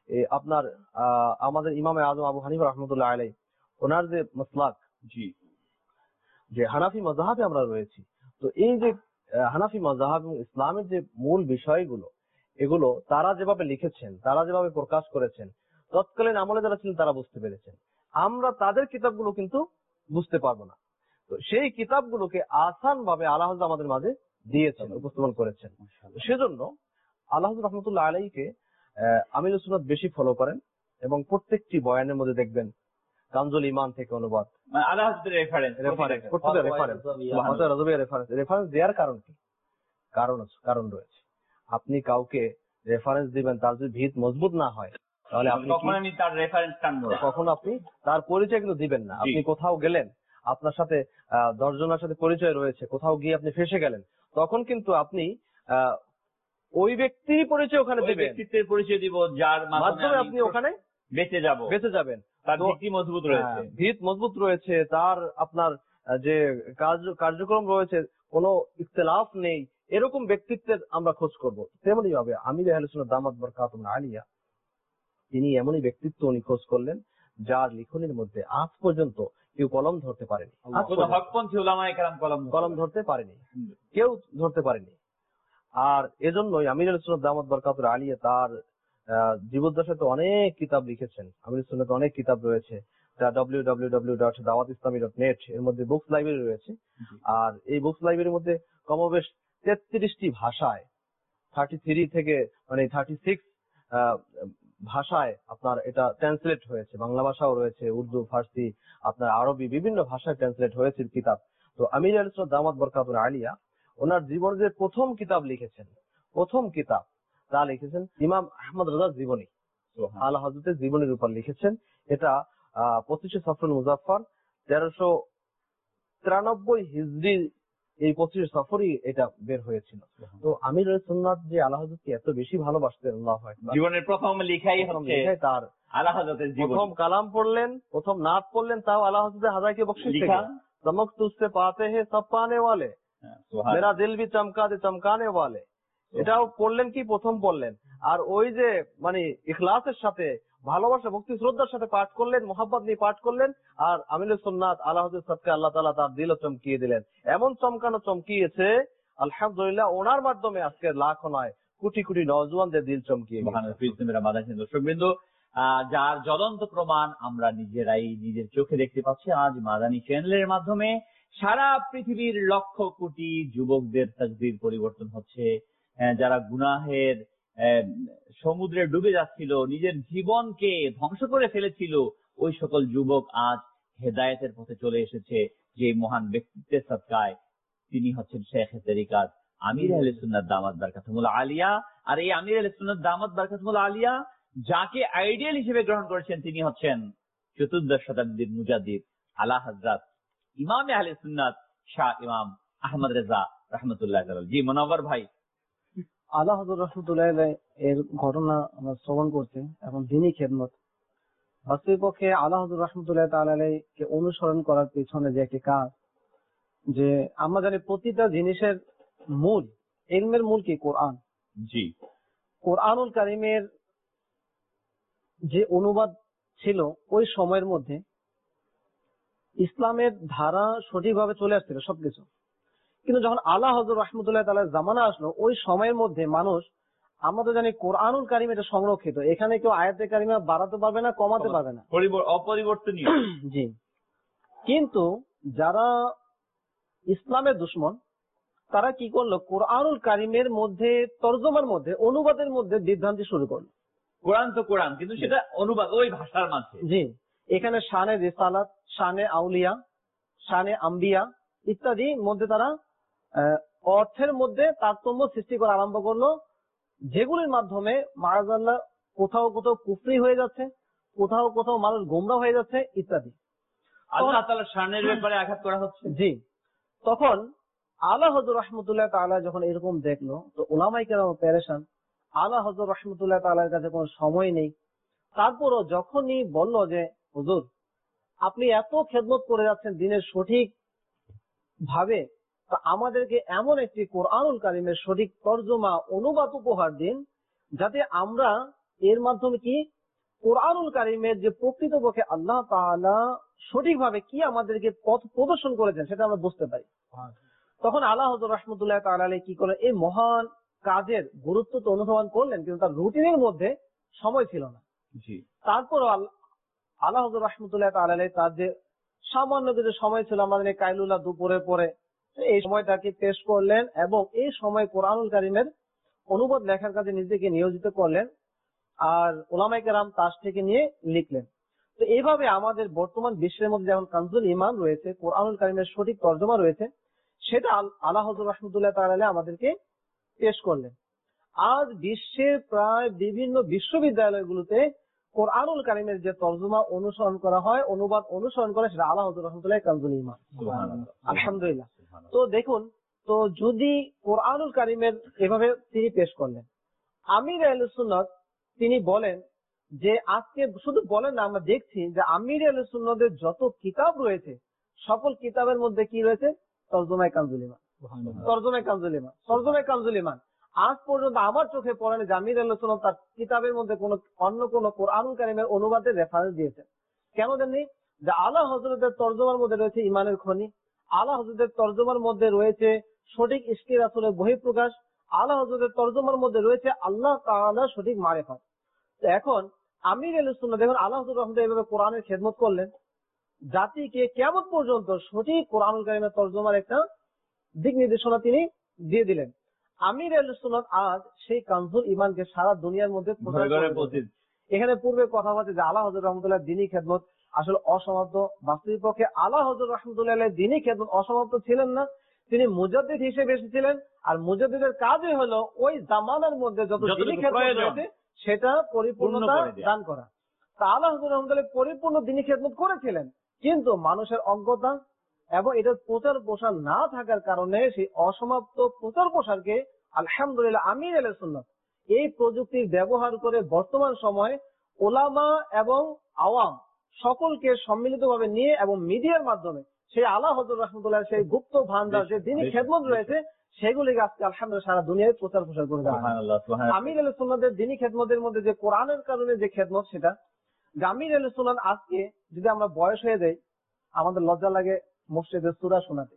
আপনার আমাদের ইমামে আজম আবু হানিফা রহমতুল্লাহ আলাইহি ওনার যে মাসলাক, জি, যে হানাফি মাযহাবে আমরা রয়েছি, তো এই যে হানাফি মাযহাব এবং ইসলামের যে মূল বিষয়গুলো, এগুলো তারা যেভাবে লিখেছেন, তারা যেভাবে প্রকাশ করেছেন, তৎকালীন আমলে যারা ছিলেন তারা বুঝতে পেরেছেন। আমরা তাদের কিতাবগুলো কিন্তু বুঝতে পারবো না। তো সেই কিতাবগুলোকে আসান ভাবে আল্লাহ আমাদের মাঝে দিয়েছেন, উপস্থাপন করেছেন। সেজন্য আল্লাহ রহমতুল্লাহ আলাইকে আমিরুস সুন্নাত বেশি ফলো করেন এবং প্রত্যেকটি বয়ানের মধ্যে দেখবেন কানজুল ইমান থেকে অনুবাদ, রেফারেন্স দেওয়ার কারণ কি? কারণ রয়েছে। আপনি কাউকে রেফারেন্স দিবেন, তার যদি ভিত মজবুত না হয় তাহলে আপনি কখনো আপনি তার পরিচয় কিন্তু দিবেন না। আপনি কোথাও গেলেন, আপনার সাথে 10 জনের সাথে পরিচয় রয়েছে, কোথাও গিয়ে আপনি ফেঁসে গেলেন, তখন কিন্তু আপনি ওই ব্যক্তির পরিচয় ওখানে দিবেন, ব্যক্তিত্বের পরিচয় দিব, যার মাধ্যমে আপনি ওখানে বেঁচে যাবেন। তার ভিত মজবুত রয়েছে, তার আপনার যে কার্যক্রম রয়েছে, কোনো ইখতিলাফ নেই, এরকম ব্যক্তিত্বের আমরা খোঁজ করব। তেমনি ভাবে আমির আহলে সুন্নাত দামাত বরকাতুহুম আলিয়া, তিনি এমনই ব্যক্তিত্ব উনি খোঁজ করলেন যার লিখনের মধ্যে আজ পর্যন্ত কেউ কলম ধরতে পারেনি, কলম ধরতে পারেনি, কেউ ধরতে পারেনি। আর এজন্যই আমির আহলে সুন্নাত দামাত বরকাতুহুম আলিয়া তার জীবদ্দশায় তো অনেক কিতাব লিখেছেন। আমির সুন্নাত অনেক কিতাব রয়েছে, www.dawatislami.net এর মধ্যে বুকস লাইব্রেরি রয়েছে। আর এই বুকস লাইব্রেরির মধ্যে কমবেশ 33টি ভাষায়, 33 থেকে 36 ভাষায় আপনার এটা ট্রান্সলেট হয়েছে। বাংলা ভাষাও রয়েছে, উর্দু, ফার্সি, আপনার আরবি, বিভিন্ন ভাষায় ট্রান্সলেট হয়েছে কিতাব। তো আমির আহলে সুন্নাত দামাত বরকাতুহুম আলিয়া ওনার জীবনের যে প্রথম কিতাব লিখেছেন, প্রথম কিতাব তা লিখেছেন ইমাম আহমদ রাজার জীবনী, আলা হযরতের জীবনীর উপর লিখেছেন। এটা 25 সফরুল মুজাফফর 1393 হিজরি, এই 25 সফরই এটা বের হয়েছিল। তো আমির সুন্নাত যে আলা হযরতকে এত বেশি ভালোবাসতেন, আল্লাহু আকবার, জীবনের প্রথম লেখাই হচ্ছে তার আলা হযরতের জীবনী। প্রথম কালাম পড়লেন, প্রথম নাত পড়লেন, তাও আলা হযরতের হাজাকে বখশিশ থেকে, চমক তুঝসে পাতে হে সব পানে ওয়ালে, মেরা দিল ভি চমকা দে চমকানে ওয়ালে, এটাও পড়লেন কি প্রথম পড়লেন। আর ওই যে ইখলাসের সাথে, ভালোবাসা, ভক্তি, শ্রদ্ধার সাথে পাঠ করলেন, মোহাব্বত নিয়ে পাঠ করলেন। আর আমিরুস সুন্নাত আলা হযরত সাদকে আল্লাহ তাআলা তার দিলও চমকিয়ে দিলেন, এমন চমকানো চমকিয়েছে আলহামদুলিল্লাহ, ওনার মাধ্যমে আজকে লাখ নয় কোটি কোটি নওজোয়ানদের দিল চমকিয়ে গেছে। দর্শকবৃন্দ, যার জ্বলন্ত প্রমাণ আমরা নিজেরাই নিজের চোখে দেখতে পাচ্ছি আজ মাদানী চ্যানেলের মাধ্যমে। সারা পৃথিবীর লক্ষ কোটি যুবকদের তাকদীর পরিবর্তন হচ্ছে। যারা গুনাহের সমুদ্রে ডুবে যাচ্ছিল, নিজের জীবনকে ধ্বংস করে ফেলেছিল, ওই সকল যুবক আজ হেদায়েতের পথে চলে এসেছে যে মহান ব্যক্তিত্বের সদকায়। তিনি হচ্ছেন শেখে তরিকাত আমির আহলে সুন্নাত দামাত বরকাতুহুল আলিয়া। আর এই আমির আহলে সুন্নাত দামাত বরকাতুহুল আলিয়া যাকে আইডিয়াল হিসেবে গ্রহণ করেছেন, তিনি হচ্ছেন 14 শতাব্দীর মুজাদ্দিদ আলা হযরত ইমাম আহলে সুন্নাত শাহ ইমাম আহমদ রেজা রহমতুল্লাহ আলাইহি। জি মুনাওয়ার ভাই। আলা হযরত রাহমাতুল্লাহ আলাইহি এর ঘটনা আমরা শ্রবণ করছি এবং দিনী খেদমত, বাস্তবিকপক্ষে আলা হযরত রাহমাতুল্লাহ তাআলা আলাইহিকে অনুসরণ করার পেছনে যে একটি কাজ, যে আমরা জানি প্রতিটা জিনিসের মূল, ইলমের মূল কি? কোরআন। জি, কোরআনুল কারীমের যে অনুবাদ ছিল ওই সময়ের মধ্যে ইসলামের ধারা সঠিকভাবে চলে আসছিল সবকিছু, কিন্তু যখন আলা হযরত রাহমাতুল্লাহ তাআলার জামানা আসলো, ওই সময়ের মধ্যে মানুষ, আমরা তো জানি কোরআনুল কারীম এটা সংরক্ষিত, এখানে কেউ আয়াতে কারিমা বাড়াতে পারবে না, কমাতে পারবে না, অপরিবর্তনীয়। জি, কিন্তু যারা ইসলামের দুশমন তারা কি করলো, কোরআনুল কারীমের মধ্যে, তরজমার মধ্যে, অনুবাদের মধ্যে বিভ্রান্তি শুরু করলো। কোরআন তো কোরআন, কিন্তু সেটা অনুবাদ ওই ভাষার মাঝে। জি, এখানে শানে রিসালাত, শানে আউলিয়া, শানে আম্বিয়া ইত্যাদি মধ্যে তারা অর্থের মধ্যে তারতম্য সৃষ্টি করা আরম্ভ করলো, যেগুলির মাধ্যমে মাআযাল্লাহ কোথাও কোথাও কুফরি হয়ে যাচ্ছে, কোথাও কোথাও মানুষ গোমরা হয়ে যাচ্ছে ইত্যাদি। আল্লাহ তাআলার শানের ব্যাপারে আঘাত করা হচ্ছে। জি, তখন আলা হযরত রাহমাতুল্লাহ তাআলা যখন এরকম দেখলো, তো উলামায়ে কেরাম পেরেশান। আলা হযরত রাহমাতুল্লাহ তাআলার কাছে কোনো সময় নেই। তারপরও যখনই বলল যে হুজুর আপনি এত খেদমত করে যাচ্ছেন দিনের সঠিক ভাবে, তা আমাদেরকে এমন একটি কোরআনুল কারীমের সঠিক তরজমা অনুবাদ উপহার দিন, যাতে আমরা এর মাধ্যমে কি কোরআনুল কারিমের যে প্রকৃতপক্ষে আল্লাহ তাআলা সঠিকভাবে কি আমাদেরকে পথ প্রদর্শন করেছেন সেটা আমরা বুঝতে পারি। তখন আলা হযরত রাহমাতুল্লাহ তাআলা আলাইহি কি করলেন, এই মহান কাজের গুরুত্ব তো অনুধাবন করলেন, কিন্তু তার রুটিনের মধ্যে সময় ছিল না। তারপরও আলা হযরত রাহমাতুল্লাহ তাআলা আলাইহি তার যে সামান্য কিছু সময় ছিল আমাদের কাইলুলা দুপুরে পরে, এই সময়টাকে পেশ করলেন এবং এই সময় কোরআনুল কারিমের অনুবাদ লেখার কাজে নিজেকে নিয়োজিত করলেন, আর উলামায়ে কেরাম তার থেকে নিয়ে লিখলেন। তো এইভাবে আমাদের বর্তমান বিশ্বের মধ্যে যেমন কানজুল ঈমান রয়েছে, কোরআনুল কারিমের সঠিক তর্জমা রয়েছে, সেটা আলা হযরত রাহমাতুল্লাহ তাআলা আলাইহি আমাদেরকে পেশ করলেন। আজ বিশ্বের প্রায় বিভিন্ন বিশ্ববিদ্যালয়গুলোতে কোরআনুল কারিমের যে তর্জমা অনুসরণ করা হয়, অনুবাদ অনুসরণ করে, সেটা আলা হযরত রাহমাতুল্লাহ কানজুল ঈমান। আলহামদুলিল্লাহ। তো দেখুন, তো যদি কোরআনুল কারিমের এভাবে তিনি পেশ করলেন, আমির আহলে সুন্নাত তিনি বলেন যে আজকে শুধু বলেন না, আমরা দেখছি যে আমির আহলে সুন্নাতের যত কিতাব রয়েছে সকল কিতাবের মধ্যে কি রয়েছে? তরজমায়ে কানজুল ঈমান। তরজমায়ে কানজুল ঈমান আজ পর্যন্ত আমার চোখে পড়েনি যে আমির আহলে সুন্নাত তার কিতাবের মধ্যে অন্য কোন কোরআনুল কারিমের অনুবাদের রেফারেন্স দিয়েছেন। কেন দেননি? যে আলা হযরতের তরজমার মধ্যে রয়েছে ঈমানের খনি, আলা হযরতের তরজমার মধ্যে রয়েছে সঠিক ইশকে রাসূলের বহিঃপ্রকাশ, আলা হযরতের তরজমার মধ্যে রয়েছে আল্লাহ তাআলার সঠিক মারিফাত। তো এখন আমির আহলে সুন্নাত দেখুন আলা হযরত রাহমাতুল্লাহ এভাবে কোরআনের খেদমত করলেন, জাতিকে কিয়ামত পর্যন্ত সঠিক কোরআনুল কারিমের তরজমার একটা দিক নির্দেশনা তিনি দিয়ে দিলেন। আমির আহলে সুন্নাত আজ সেই কানজুল ঈমানকে সারা দুনিয়ার মধ্যে এখানে পূর্বে কথা হচ্ছে যে আলা হযরত রাহমাতুল্লাহ দ্বীনি খেদমত আসলে অসমাপ্ত। বাস্তবিক পক্ষে আলা হযরত রাহমাতুল্লাহ দ্বীনি খেদমত অসমাপ্ত ছিলেন না, তিনি মুজাদ্দিদ হিসেবে এসেছিলেন। আর মুজাদ্দিদের কাজই হলো ওই জামানার মধ্যে যত দ্বীনি খেদমত রয়েছে সেটা পরিপূর্ণতা দান করা। তা আলা হযরত রাহমাতুল্লাহ পরিপূর্ণ দ্বীনি খেদমত করেছিলেন, কিন্তু মানুষের অজ্ঞতা এবং এটার প্রচার প্রসার না থাকার কারণে সেই অসমাপ্ত প্রচার প্রসারকে আলহামদুলিল্লাহ আমির আহলে সুন্নাত এই প্রযুক্তির ব্যবহার করে বর্তমান সময়ে ওলামা এবং আওয়াম সকলকে সম্মিলিতভাবে নিয়ে এবং মিডিয়ার মাধ্যমে সেই আলা হযরত রাহমাতুল্লাহ সেই গুপ্ত ভান্ডার যে দ্বীনি খেদমত রয়েছে সেগুলিকে আজকে আলহামদুলিল্লাহ সারা দুনিয়ায় প্রচার প্রসার করে দেওয়া হয়। আমির আহলে সুন্নাতের দ্বীনি খেদমতের মধ্যে যে কোরআনের কারণে যে খেদমত, সেটা আমির আহলে সুন্নাত আজকে যদি আমরা বয়স হয়ে যাই, আমাদের লজ্জা লাগে মসজিদে সূরা শোনাতে,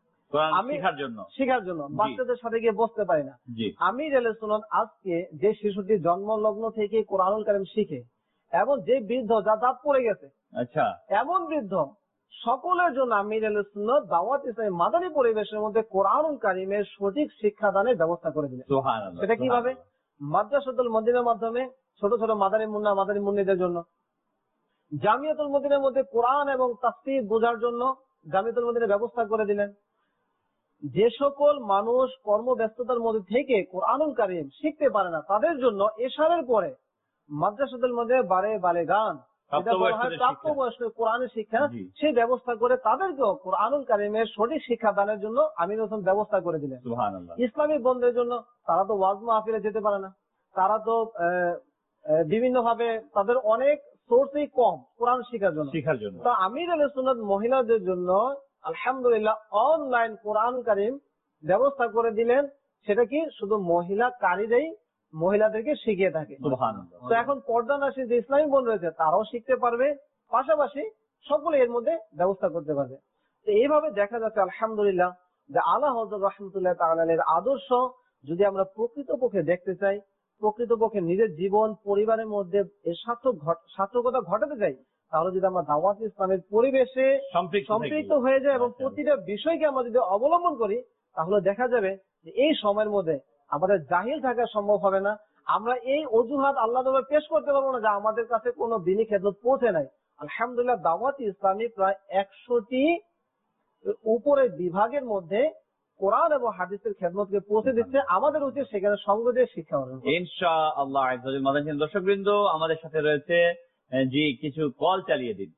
শিখার জন্য বাচ্চাদের সাথে গিয়ে বসতে পারি না। আমির আহলে সুন্নাত আজকে যে শিশুটি জন্মলগ্ন থেকে কোরআনুল কারীম শিখে এবং যে বৃদ্ধ যা দাঁত পড়ে গেছে, আচ্ছা এমন বৃদ্ধ সকলের জন্য আমির আহলে সুন্নাত দাওয়াত ইসলামী মাদানী পরিবেশের মধ্যে কোরআনুল কারীমের সঠিক শিক্ষাদানের ব্যবস্থা করে দিলেন। সেটা কিভাবে? মাদ্রাসাতুল মদিনার মাধ্যমে ছোট ছোট মাদানী মুন্নিদের জন্য, জামিয়াতুল মদিনার মধ্যে কোরআন এবং তাফসীর বোঝার জন্য জামিয়াতুল মদিনার ব্যবস্থা করে দিলেন। যে সকল মানুষ কর্মব্যস্ততার মধ্যে থেকে কোরআনুল কারীম শিখতে পারে না তাদের জন্য এশারের পরে মাদ্রাসাতুল মধ্যে বালেগান প্রাপ্তবয়স্ক কোরআনের শিক্ষা সেই ব্যবস্থা করে তাদেরকেও কোরআনুল কারীমের সঠিক শিক্ষা দানের জন্য আমির হোসেন ব্যবস্থা করে দিলেন। ইসলামী বন্ধের জন্য তারা তো ওয়াজ মাহফিলে যেতে পারে না, তারা তো বিভিন্ন ভাবে তাদের অনেক সোর্সই কম কোরআন শিখার জন্য। তো আমির আহলে সুন্নাত মহিলাদের জন্য আলহামদুলিল্লাহ অনলাইন কোরআন কারীম ব্যবস্থা করে দিলেন। সেটা কি শুধু মহিলা কারীরাই মহিলাদেরকে শিখিয়ে থাকে। তো এখন পর্দানাশী যে ইসলামী বোন রয়েছে তারাও শিখতে পারবে, পাশাপাশি সকলে এর মধ্যে ব্যবস্থা করতে পারবে। তো এইভাবে দেখা যাচ্ছে আলহামদুলিল্লাহ যে আলা হযরত রাহমাতুল্লাহ তাআলা আলাইহির আদর্শ যদি আমরা প্রকৃতপক্ষে দেখতে চাই, প্রকৃতপক্ষে নিজের জীবন পরিবারের মধ্যে এর সার্থকতা ঘটাতে চাই, তাহলে যদি আমরা দাওয়াত ইসলামের পরিবেশে সম্পৃক্ত হয়ে যায় এবং প্রতিটা বিষয়কে আমরা যদি অবলম্বন করি, তাহলে দেখা যাবে যে এই সময়ের মধ্যে আমাদের জাহিল থাকা সম্ভব হবে না। আমরা এই অজুহাত আল্লাহ দরবারে পেশ করতে পারবো না যে আমাদের কাছে কোনো দ্বীনি খেদমত পৌঁছে নাই। আলহামদুলিল্লাহ দাওয়াত ইসলামী প্রায় 100টি উপরে বিভাগের মধ্যে কোরআন এবং হাদিসের খেদমতকে পৌঁছে দিচ্ছে। আমাদের উচিত সেখানে সঙ্গ দিয়ে শিক্ষা অর্জন করা। ইনশাআল্লাহ। দর্শকবৃন্দ আমাদের সাথে রয়েছে, জি কিছু কল চালিয়ে দিন।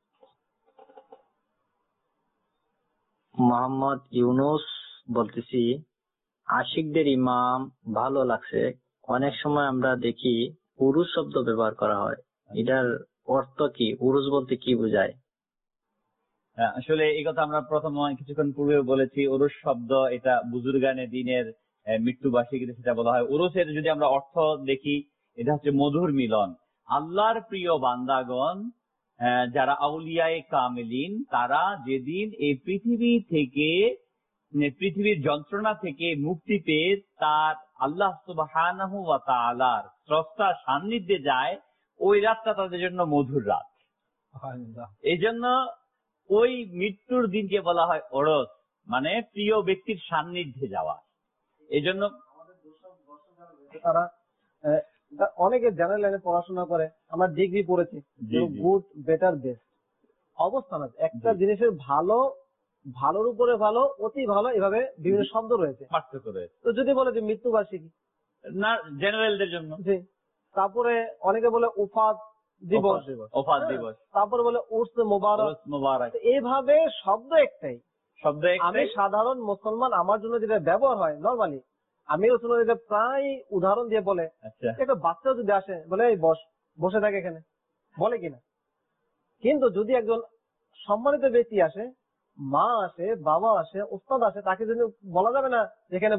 মোহাম্মদ ইউনুস বলতেছি, আশিকদের ইমাম ভালো লাগছে। অনেক সময় আমরা দেখি উরুস শব্দ ব্যবহার করা হয়, এটার অর্থ কি? উরুস বলতে কি বোঝায়? আসলে এই কথা আমরা প্রথম কিছুক্ষণ পূর্বে বলেছি। উরুস শব্দ এটা বুজুর্গানে দিনের মৃত্যুবার্ষিকীতে সেটা বলা হয়। উরুসের যদি আমরা অর্থ দেখি, এটা হচ্ছে মধুর মিলন। আল্লাহর প্রিয় বান্দাগণ যারা আউলিয়ায়ে কামিলিন, তারা যেদিন এই পৃথিবীর যন্ত্রণা থেকে মুক্তি পেয়ে তার আল্লাহ সুবহানাহু ওয়া তাআলার স্রষ্টার সান্নিধ্যে যায়, ওই রাতটা তাদের জন্য মধুর রাত। এই জন্য ওই মৃত্যুর দিনকে বলা হয় ওরস, মানে প্রিয় ব্যক্তির সান্নিধ্যে যাওয়া। এই জন্য তারা অনেকে জেনারেল লাইনে পড়াশোনা করে, আমরা ডিগ্রি পড়েছি, গুড বেটার বেস্ট অবস্থান আছে। একটা জিনিসের ভালোর উপরে ভালো, অতি ভালো, এভাবে বিভিন্ন শব্দ রয়েছে, পার্থক্য রয়েছে। তো যদি বলে যে মৃত্যুবার্ষিকী না জেনারেলদের জন্য, জি, তারপরে অনেকে বলে উফাত দিবস, তারপরে বলে উর্স মোবারক, এইভাবে শব্দ একটাই। আমি সাধারণ মুসলমান, আমার জন্য যেটা ব্যবহার হয় নর্মালি, আমি যেটা প্রায় উদাহরণ দিয়ে বলে, একটা বাচ্চা যদি আসে বলে এই বসে থাকে এখানে, বলে কিনা? কিন্তু যদি একজন সম্মানিত ব্যক্তি আসে, মা আসে, বাবা আসে, উস্তাদ আসে, তাকে যদি বলা যাবে না এখানে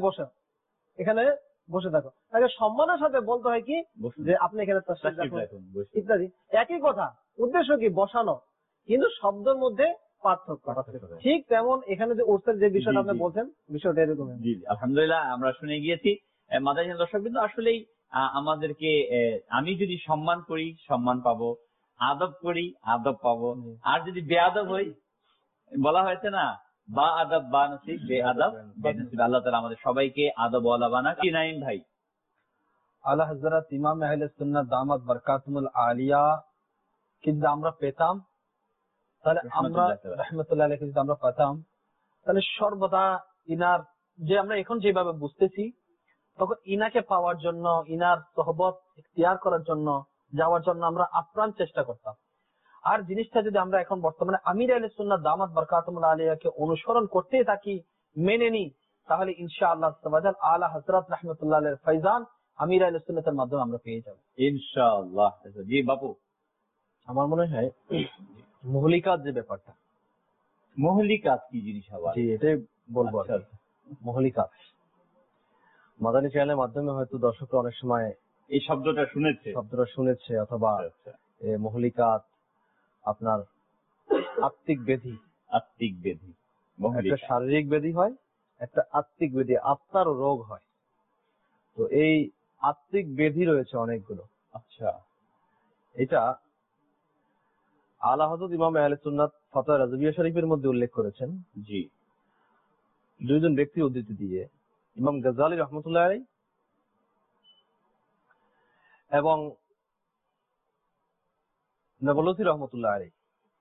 বসে থাকো, তাকে সম্মানের সাথে বলতে হয় কি যে আপনি এখানে ইত্যাদি। একই কথা, উদ্দেশ্য কি? বসানো, কিন্তু শব্দের মধ্যে পার্থক্য। ঠিক তেমন এখানে যে উর্সের যে বিষয়টা আপনি বলছেন, বিষয়টা এরকম। আলহামদুলিল্লাহ, আমরা শুনে গিয়েছি। মাদানী দর্শক বিন্দু, আসলেই আমাদেরকে আমি যদি সম্মান করি সম্মান পাবো, আদব করি আদব পাবো, আর যদি বেআদব হই, বলা হয়েছে না বা আদব বা নসিব, বেআদব বেনসিব। আল্লাহ তাআলা আমাদের সবাইকে আদব ওয়ালা বানাক। কি নাইম ভাই? আলা হযরত ইমাম আহলে সুন্নাত দামাত বারকাতুল আলিয়া কিন্তু আমরা পেতাম, তাহলে আমরা রাহমাতুল্লাহ আলাইহি যদি আমরা পেতাম, তাহলে সর্বদা ইনার যে আমরা এখন যেভাবে বুঝতেছি, তখন ইনাকে পাওয়ার জন্য, ইনার সোহবত ইখতিয়ার করার জন্য, যাওয়ার জন্য আমরা আপ্রাণ চেষ্টা করতাম। আর জিনিসটা যদি আমরা এখন বর্তমানে আমির আহলে সুন্নাত দামাত বারকাতুল আলিয়াকে অনুসরণ করতে থাকি, মেনে নিই, তাহলে ইনশাআল্লাহ তাআলা আলা হযরত রাহমাতুল্লাহ আলাইহির ফয়জান আমির আহলে সুন্নাতের মাধ্যমে আমরা পেয়ে যাব ইনশাআল্লাহ। জি বাপু, আমার মনে হয় মহলিকাত যে ব্যাপারটা, মহলিকাত কি জিনিস আবার? জি, এটাই বলবো। মহলিকাত মাদানী চ্যানেলের মাধ্যমে হয়তো দর্শকরা অনেক সময় এই শব্দটা শুনেছে, অথবা মহলিকাত আপনার আত্মিক ব্যাধি। একটা শারীরিক ব্যাধি হয়, একটা আত্মিক ব্যাধি, আত্মার রোগ হয়। তো এই আত্মিক ব্যাধি রয়েছে অনেকগুলো। আচ্ছা, এটা আলা হযরত ইমাম আহলে সুন্নাত ফাতোয়া রাজবিয়া শরীফের মধ্যে উল্লেখ করেছেন। জি, দুইজন ব্যক্তি উদ্ধৃতি দিয়ে, ইমাম গাজ্জালী রাহমাতুল্লাহ আলাইহি এবং নাবলুসি রাহমাতুল্লাহ আলাইহি,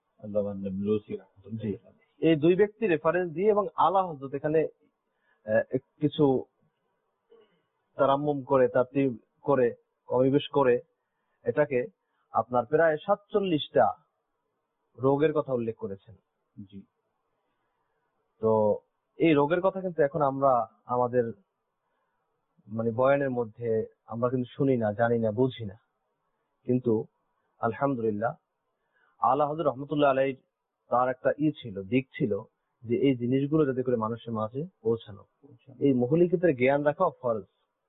এই দুই ব্যক্তি রেফারেন্স দিয়ে এবং আলা হযরত এখানে কিছু তারাম্মুম করে, তারতিব করে, অভিবেশ করে এটাকে আপনার প্রায় 47টা রোগের কথা উল্লেখ করেছেন। জি, তো এই রোগের কথা কিন্তু এখন আমরা আমাদের বয়ানের মধ্যে আমরা কিন্তু শুনি না, জানি না, বুঝি না। কিন্তু আলহামদুলিল্লাহ আলা হযরত রহমতুল্লাহ আলাইহি তার একটা দিক ছিল যে এই জিনিসগুলো যাতে করে মানুষের মাঝে পৌঁছানো, এই মুহলিকাতের জ্ঞান রাখা ফরজ,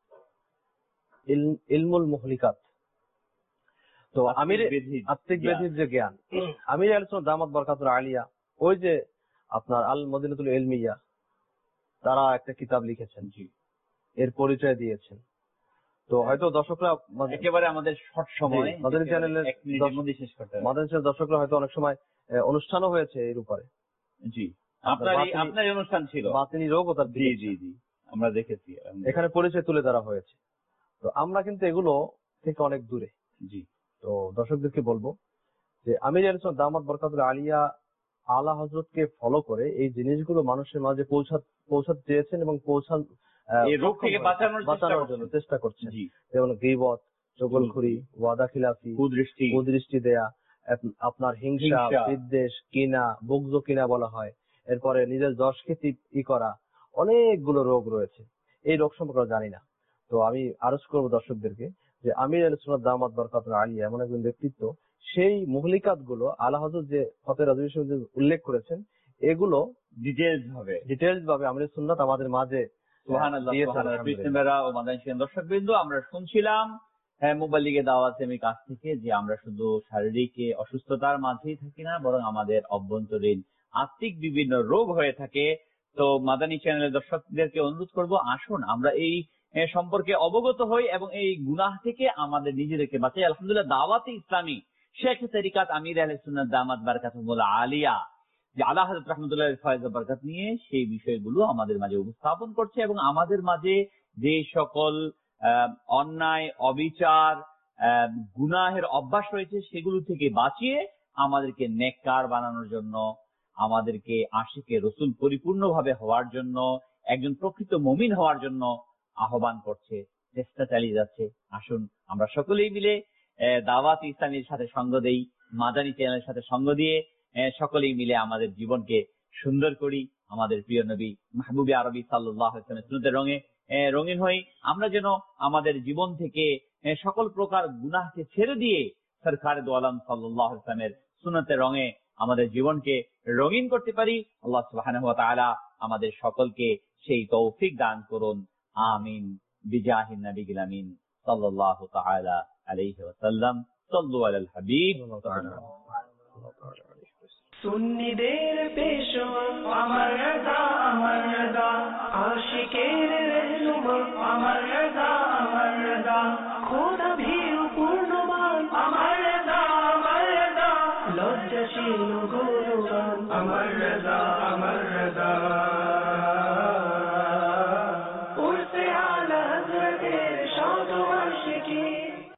ইলমুল মুহলিকাত। তো আত্মিক ব্যাধির যে জ্ঞান, আমির আহলে সুন্নাত দামাত বারকাতুল আলিয়া, ওই যে আপনার আল মদিনাতুল ইলমিয়া, তারা একটা কিতাব লিখেছেন, এর পরিচয় দিয়েছেন। তো হয়তো দর্শকরা একেবারে আমাদের শর্ট সময় মাদানী চ্যানেলের দর্শকরা হয়তো অনেক সময় অনুষ্ঠানও হয়েছে এর উপরে। জি, আপনার অনুষ্ঠান ছিল বাতিনি রোগ ও তার। জি, আমরা দেখেছি, এখানে পরিচয় তুলে ধরা হয়েছে। তো আমরা কিন্তু এগুলো থেকে অনেক দূরে। জি, তো দর্শকদেরকে বলবো যে আমির আহলে সুন্নাত দামাত বারকাতুল আলিয়া আলা হযরতকে ফলো করে এই জিনিসগুলো মানুষের মাঝে পৌঁছাতে চেয়েছেন এবং এই রোগ থেকে বাঁচানোর জন্য চেষ্টা করছেন। যেমন গীবত, চগলখুরি, ওয়াদা খিলাফি, কুদৃষ্টি দেয়া, আপনার হিংসা, বিদ্বেষ, কিনা, বুগজ কিনা বলা হয়, এরপরে নিজের যশকে করা, অনেকগুলো রোগ রয়েছে। এই রোগ সম্পর্কে জানি না। তো আমি আরজ করবো দর্শকদেরকে যে আমির আহলে সুন্নাত দামাত বারকাতুল আলিয়া এমন একজন ব্যক্তিত্ব, সেই মুহলিকাত গুলো আলা হযরত যে ফাতোয়া রাজবিয়া উল্লেখ করেছেন, এগুলো ডিটেইলস ভাবে আমির সুন্নাত আমাদের মাঝে। সুবহানাল্লাহ, সুবহানাল্লাহ। দর্শকবৃন্দ, আমরা শুনছিলাম মুবাল্লিগে দাওয়াত ইসলামীর কাছ থেকে যে আমরা শুধু শারীরিক অসুস্থতার মাঝেই থাকি না, বরং আমাদের অভ্যন্তরীণ আত্মিক বিভিন্ন রোগ হয়ে থাকে। তো মাদানী চ্যানেলের দর্শকদেরকে অনুরোধ করব, আসুন আমরা এই সম্পর্কে অবগত হই এবং এই গুনাহ থেকে আমাদের নিজেদেরকে বাঁচাই। আলহামদুলিল্লাহ, দাওয়াতে ইসলামী শেখ তরিকাত আমির আহলে সুন্নাত দামাত বারকাতুহুল আলিয়া যে আলা হযরত রাহমাতুল্লাহি ফয়েজ বরকত নিয়ে সেই বিষয়গুলো আমাদের মাঝে উপস্থাপন করছে এবং আমাদের মাঝে যে সকল অন্যায়, অবিচার, গুনাহের অভ্যাস রয়েছে সেগুলো থেকে বাঁচিয়ে আমাদেরকে নেককার বানানোর জন্য, আমাদেরকে আশিকে রসুল পরিপূর্ণভাবে হওয়ার জন্য, একজন প্রকৃত মুমিন হওয়ার জন্য আহ্বান করছে, চেষ্টা চালিয়ে যাচ্ছে। আসুন আমরা সকলেই মিলে দাওয়াত ইসলামীর সাথে সঙ্গ দেই, মাদানী চ্যানেলের সাথে সঙ্গ দিয়ে সকলেই মিলে আমাদের জীবনকে সুন্দর করি, আমাদের প্রিয় নবী মাহবুবে আরবি সাল্লাল্লাহু আলাইহি ওয়াসাল্লামের সুন্নতের রঙে রঙিন হই। আমরা যেন আমাদের জীবন থেকে সকল প্রকার গুনাহকে ছেড়ে দিয়ে সরকারে দো আলম সাল্লাল্লাহু আলাইহি ওয়াসাল্লামের সুন্নতের রঙে আমাদের জীবনকে রঙিন করতে পারি। আল্লাহ সুবহানাহু ওয়া তাআলা আমাদের সকলকে সেই তৌফিক দান করুন। আমিন বিজাহিন নবিয়িল আমিন সাল্লাল্লাহু তাআলা আলাইহি ওয়াসাল্লাম। সাল্লু আলাল হাবিব। সুন্নিদের পেশোয়া আমার রাজা, আমার রাজা, আশিকের রহনুমা আমার রাজা, আমার রাজা।